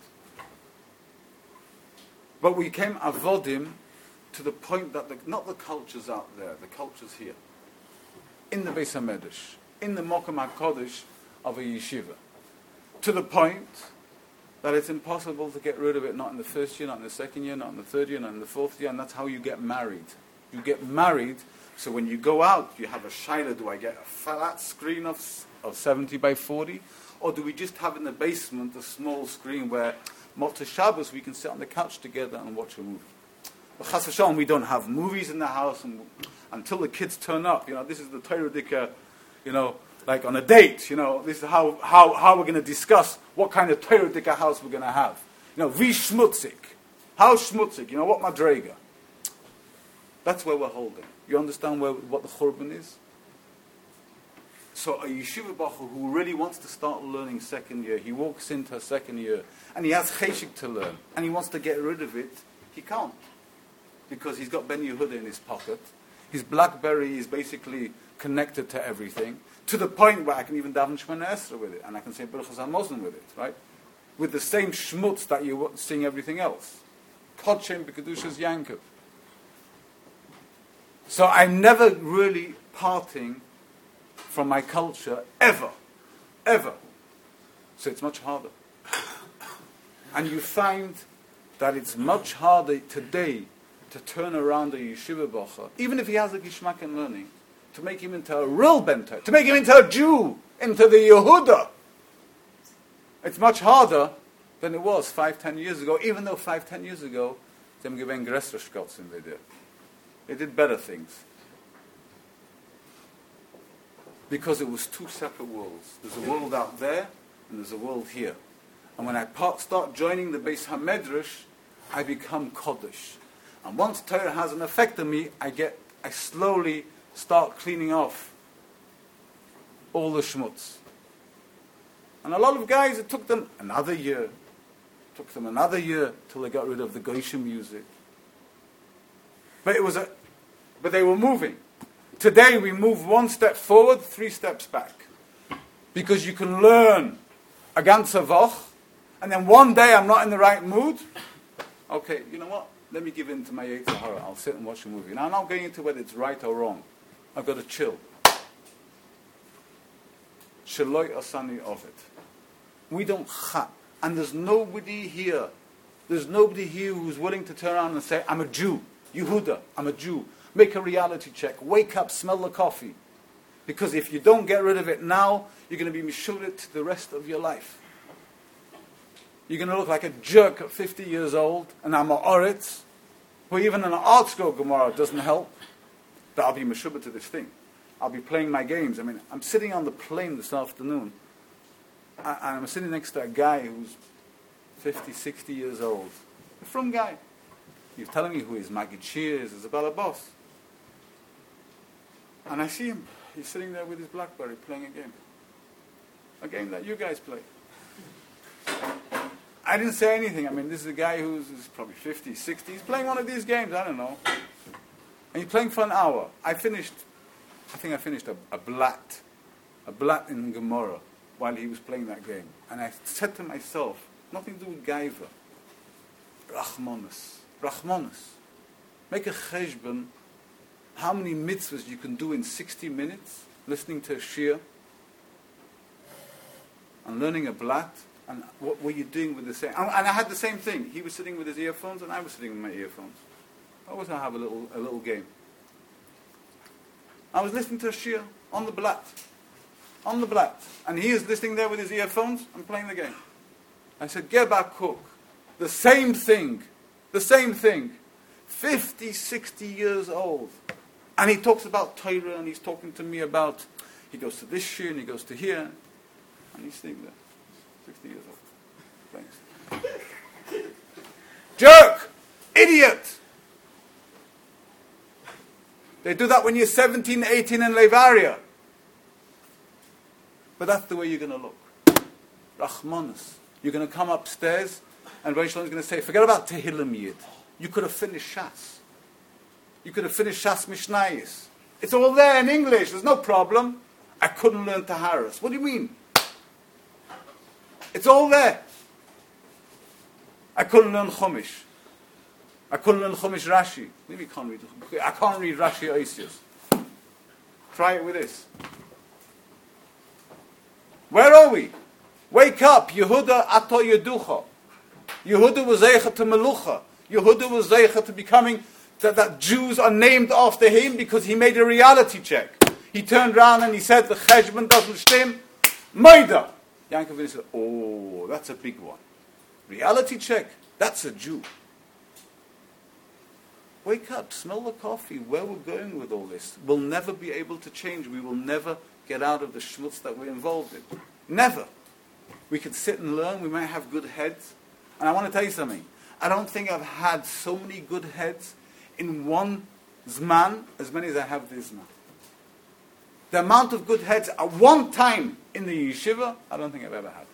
But we came avodim to the point that not the culture's out there, the culture's here. In the Beis HaMedrash, in the Mokum HaKodesh of a yeshiva. To the point that it's impossible to get rid of it, not in the first year, not in the second year, not in the third year, not in the fourth year, and that's how you get married. You get married, so when you go out, you have a shaila, do I get a flat screen of 70 by 40? Or do we just have in the basement a small screen where Motzei Shabbos we can sit on the couch together and watch a movie? But Chas v'Shalom, we don't have movies in the house until the kids turn up. This is the Torah Dika, like on a date, this is how we're going to discuss what kind of Torah house we're going to have. Wie schmutzig. How schmutzig, what madrega. That's where we're holding. You understand what the Churban is? So a yeshiva bacher who really wants to start learning second year, he walks into a second year, and he has cheshik to learn, and he wants to get rid of it, he can't. Because he's got Ben Yehuda in his pocket. His BlackBerry is basically connected to everything, to the point where I can even daven Shemona Esrei with it, and I can say Baruch HaMoslim with it, right? With the same schmutz that you sing everything else. Kodshem B'Kedushas Yankov. So I'm never really parting from my culture, ever. Ever. So it's much harder. And you find that it's much harder today to turn around a yeshiva bacher, even if he has a gishmak in learning, to make him into a real benter, to make him into a Jew, into the Yehuda. It's much harder than it was 5-10 years ago, even though 5-10 years ago, them gewen größere Schkotzen they did. They did better things. Because it was two separate worlds. There's a world out there, and there's a world here. And when I start joining the Beis HaMedrash, I become Kodesh. And once Torah has an effect on me, I slowly start cleaning off all the schmutz. And a lot of guys, it took them another year. Till they got rid of the Goyim music. But they were moving. Today we move one step forward, 3 steps back. Because you can learn a ganze Woche, and then one day I'm not in the right mood. Okay, you know what? Let me give in to my Yetzer Hara. I'll sit and watch a movie. Now I'm not going into whether it's right or wrong. I've got to chill. Sheloi asani of it. We don't chap. And there's nobody here who's willing to turn around and say, I'm a Jew. Yehuda, I'm a Jew. Make a reality check. Wake up, smell the coffee. Because if you don't get rid of it now, you're going to be mishulet the rest of your life. You're going to look like a jerk at 50 years old, and I'm a oritz, who even an art school Gemara doesn't help, that I'll be mishulet to this thing. I'll be playing my games. I mean, I'm sitting on the plane this afternoon, and I'm sitting next to a guy who's 50, 60 years old. A from guy. He's telling me who his Magid Shir is, a Balabos. And I see him. He's sitting there with his BlackBerry playing a game. A game that you guys play. I didn't say anything. I mean, this is a guy who's probably 50, 60. He's playing one of these games, I don't know. And he's playing for an hour. I think I finished a blat in Gemara while he was playing that game. And I said to myself, nothing to do with Gaiva. Rachmanis. Make a cheshbon how many mitzvahs you can do in 60 minutes, listening to a shir, and learning a blat, and what were you doing with the same... And I had the same thing. He was sitting with his earphones, and I was sitting with my earphones. I always have a little game. I was listening to a shir on the blat. And he is listening there with his earphones and playing the game. I said, Geba Cook, the same thing, 50, 60 years old. And he talks about Torah, and he's talking to me about, he goes to this shir, and he goes to here, and he's sitting there, 60 years old. Thanks. Jerk! Idiot! They do that when you're 17, 18 in Levaria. But that's the way you're going to look. Rachmanis. You're going to come upstairs, and Rosh Hashanah is going to say, forget about Tehillim Yid. You could have finished Shas. You could have finished Shas Mishnayis. It's all there in English. There's no problem. I couldn't learn Taharas. What do you mean? It's all there. I couldn't learn Chumash. I couldn't learn Chumash Rashi. Maybe I can't read Rashi Oisius. Try it with this. Where are we? Wake up. Yehuda ato yeducha. Yehuda was zeicha to melucha. Yehuda was zeicha to becoming... That Jews are named after him because he made a reality check. He turned around and he said, the cheshbon doesn't stim. Maida. Yankov said, oh, that's a big one. Reality check. That's a Jew. Wake up. Smell the coffee. Where we're going with all this. We'll never be able to change. We will never get out of the schmutz that we're involved in. Never. We could sit and learn. We might have good heads. And I want to tell you something. I don't think I've had so many good heads in one zman as many as I have this zman. The amount of good heads at one time in the yeshiva, I don't think I've ever had.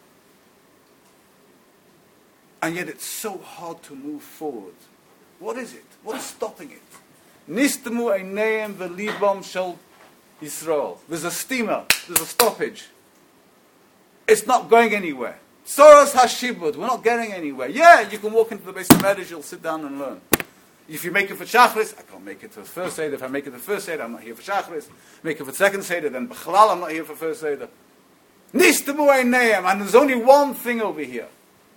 And yet it's so hard to move forward. What is it? What's stopping it? Nistemu eineim v'libam shel Yisrael. There's a steamer. There's a stoppage. It's not going anywhere. Soros hashibud. We're not getting anywhere. Yeah, you can walk into the base of Medrash, you'll sit down and learn. If you make it for Shachris, I can't make it for the first Seder. If I make it the first Seder, I'm not here for Shachris. Make it for the second Seder, then B'chalal, I'm not here for first Seder. Nistemu eineim. And there's only one thing over here.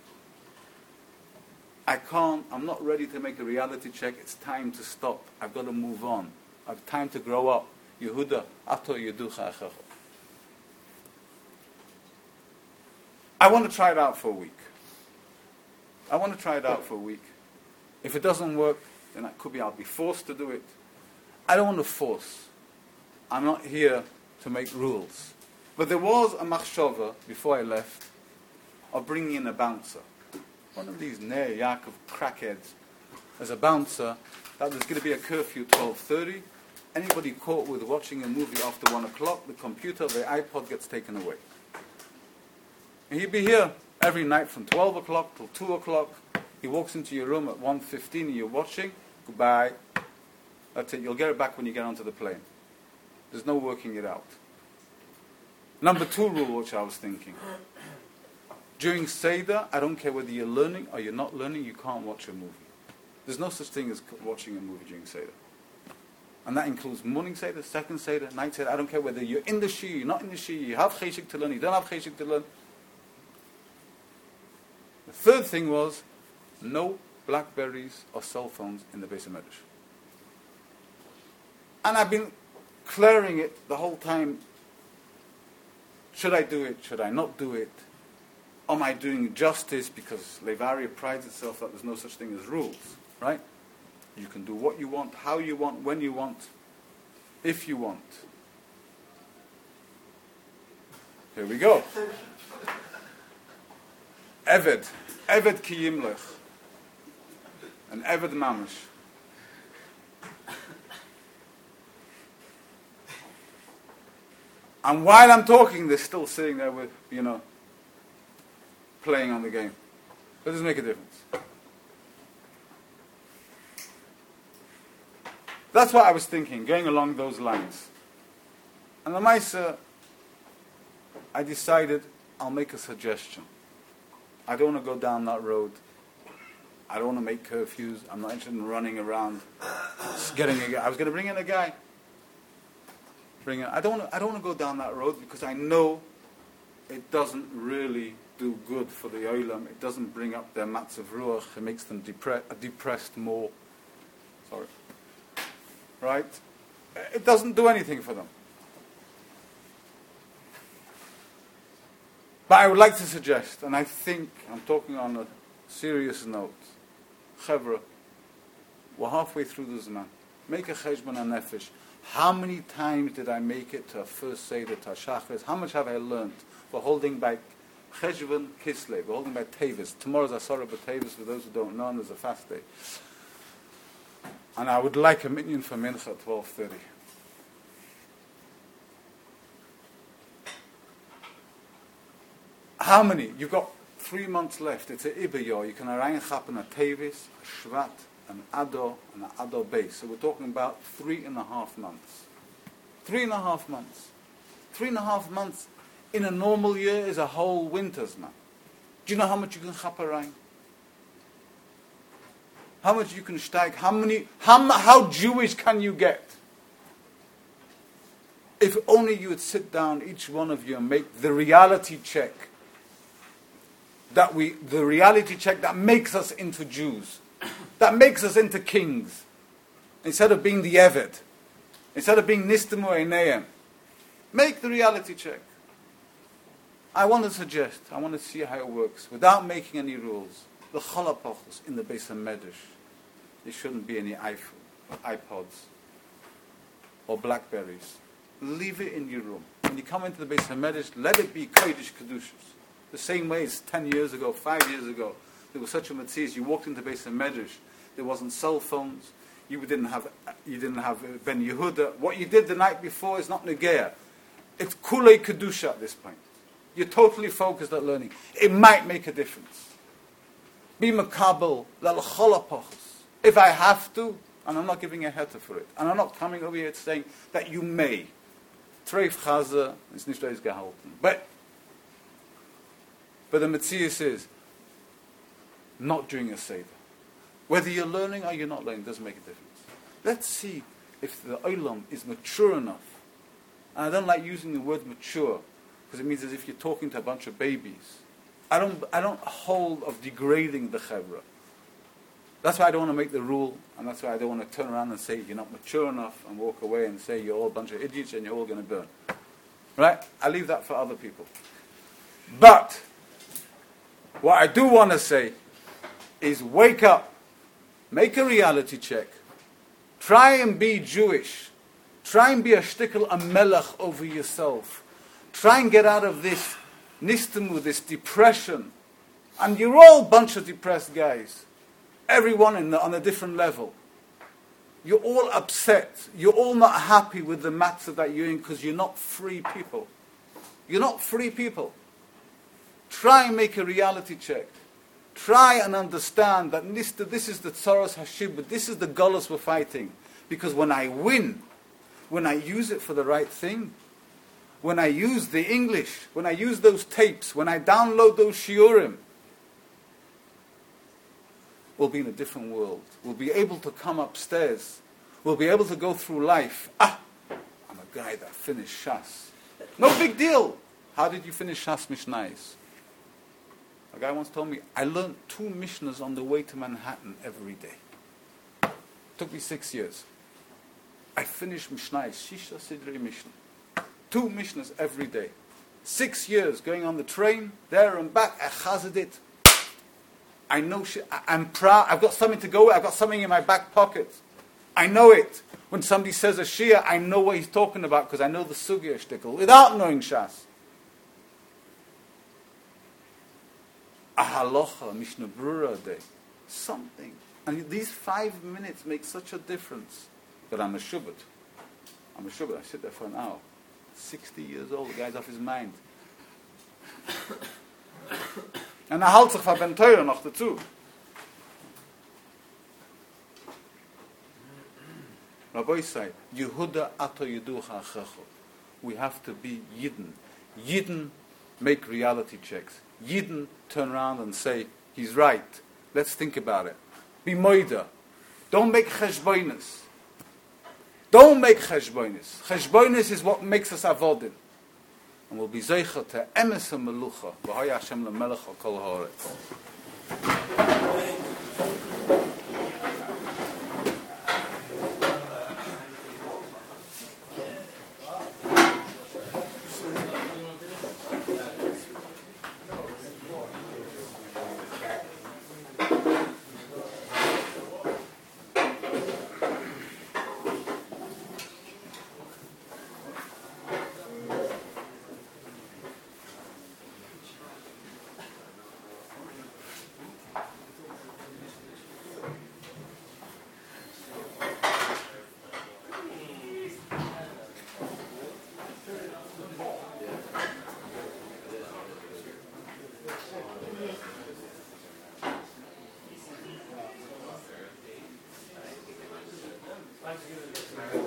I'm not ready to make a reality check. It's time to stop. I've got to move on. I've time to grow up. Yehuda, ato yeducha achacha. I want to try it out for a week. If it doesn't work, then it could be I'll be forced to do it. I don't want to force. I'm not here to make rules. But there was a machshava before I left of bringing in a bouncer. One of these Ner Yaakov crackheads as a bouncer, that there's going to be a curfew 12:30. Anybody caught with watching a movie after 1 o'clock, the computer, the iPod gets taken away. And he'd be here every night from 12 o'clock till 2 o'clock. He walks into your room at 1:15 and you're watching. Goodbye. That's it. You'll get it back when you get onto the plane. There's no working it out. Number 2 rule, which I was thinking. During Seder, I don't care whether you're learning or you're not learning, you can't watch a movie. There's no such thing as watching a movie during Seder. And that includes morning Seder, second Seder, night Seder. I don't care whether you're in the Shia, you're not in the Shia, you have Cheshik to learn, you don't have Cheshik to learn. The third thing was, no Blackberries or cell phones in the Beis HaMedrash. And I've been clearing it the whole time. Should I do it? Should I not do it? Am I doing justice? Because Levaria prides itself that there's no such thing as rules, right? You can do what you want, how you want, when you want, if you want. Here we go. Eved ki yimlech. An Eved mamish. And while I'm talking, they're still sitting there with, playing on the game. It doesn't make a difference. That's what I was thinking, going along those lines. And the Maisa, I decided I'll make a suggestion. I don't want to go down that road. I don't want to make curfews. I'm not interested in running around, getting a guy. I was going to bring in a guy. I don't want to go down that road because I know it doesn't really do good for the Olam. It doesn't bring up their matzav ruach. It makes them depressed more. Sorry. Right? It doesn't do anything for them. But I would like to suggest, and I think I'm talking on a serious note, Chevra, we're halfway through the Zman. Make a cheshbon hanefesh. How many times did I make it to a first Seder, to a Shachris? How much have I learned? We're holding by Cheshvan Kislev. We're holding by Tevis. Tomorrow's Asara B'Tevis, for those who don't know, and there's a fast day. And I would like a minyan for Mincha at 12:30. How many? You've got 3 months left. It's a Ibayah. You can arrange happen a Tevis, a Shvat, an Ador, and an Ador base. So we're talking about 3.5 months. 3.5 months. 3.5 months in a normal year is a whole winter's man. Do you know how much you can chaparang? How much you can steig? How Jewish can you get? If only you would sit down, each one of you, and make the reality check. The reality check that makes us into Jews. That makes us into kings. Instead of being the Eved. Instead of being Nistemu Eineim. Make the reality check. I want to suggest, I want to see how it works, without making any rules. The Chalapachos in the Beis HaMedrash. There shouldn't be any iPhones or Blackberries. Leave it in your room. when you come into the Beis HaMedrash, let it be Kodesh Kedushas. The same way as 10 years ago, 5 years ago, there was such a Metzias. You walked into Beis HaMedrash, there wasn't cell phones, you didn't have Ben Yehuda. What you did the night before is not Negea. It's Kulei Kedusha at this point. You're totally focused at learning. It might make a difference. Be makabel, l'cholapochos. If I have to, and I'm not giving a heta for it, and I'm not coming over here saying that you may. Treif chaza is nicht gehalten. But the Metzias is not during a Seder. Whether you're learning or you're not learning doesn't make a difference. Let's see if the Olam is mature enough. And I don't like using the word mature because it means as if you're talking to a bunch of babies. I don't hold of degrading the Chevra. That's why I don't want to make the rule, and that's why I don't want to turn around and say you're not mature enough and walk away and say you're all a bunch of idiots and you're all going to burn. Right? I leave that for other people. But what I do want to say is wake up, make a reality check, try and be Jewish, try and be a shtickle, a melech over yourself, try and get out of this nistamu, this depression, and you're all a bunch of depressed guys. Everyone on a different level. You're all upset. You're all not happy with the matzah that you're in because you're not free people. You're not free people. Try and make a reality check. Try and understand that this is the Tzoros Hashibud. This is the Golos we're fighting. Because when I win, when I use it for the right thing, when I use the English, when I use those tapes, when I download those shiurim, we'll be in a different world. We'll be able to come upstairs. We'll be able to go through life. I'm a guy that finished Shas. No big deal. How did you finish Shas Mishnayos? A guy once told me, I learned 2 Mishnahs on the way to Manhattan every day. Took me 6 years. I finished Mishnayos, Shisha Sidrei Mishnah. 2 Mishnahs every day. 6 years going on the train, there and back, I chazed it. I know I'm proud. I've got something to go with. I've got something in my back pocket. I know it. When somebody says a Shia, I know what he's talking about because I know the Sugya shtickle without knowing Shas. A halacha, Mishnah Brura day. Something. And these 5 minutes make such a difference. But I'm a shubbat. I sit there for an hour. 60 years old. The guy's off his mind. En houdt zich van Ben Teure nog dazu. Rabbi said, Yehuda ato yeducha achecho. We have to be Yidden. Yidden make reality checks. Yidden turn around and say, he's right. Let's think about it. Be moida. Don't make cheshboinus. Don't make cheshboinus. Cheshboinus is what makes us avodim. And we'll be zeicha to emes ha-melucha. V'haya Hashem le-melech ha-kol ha'aretz. Thanks.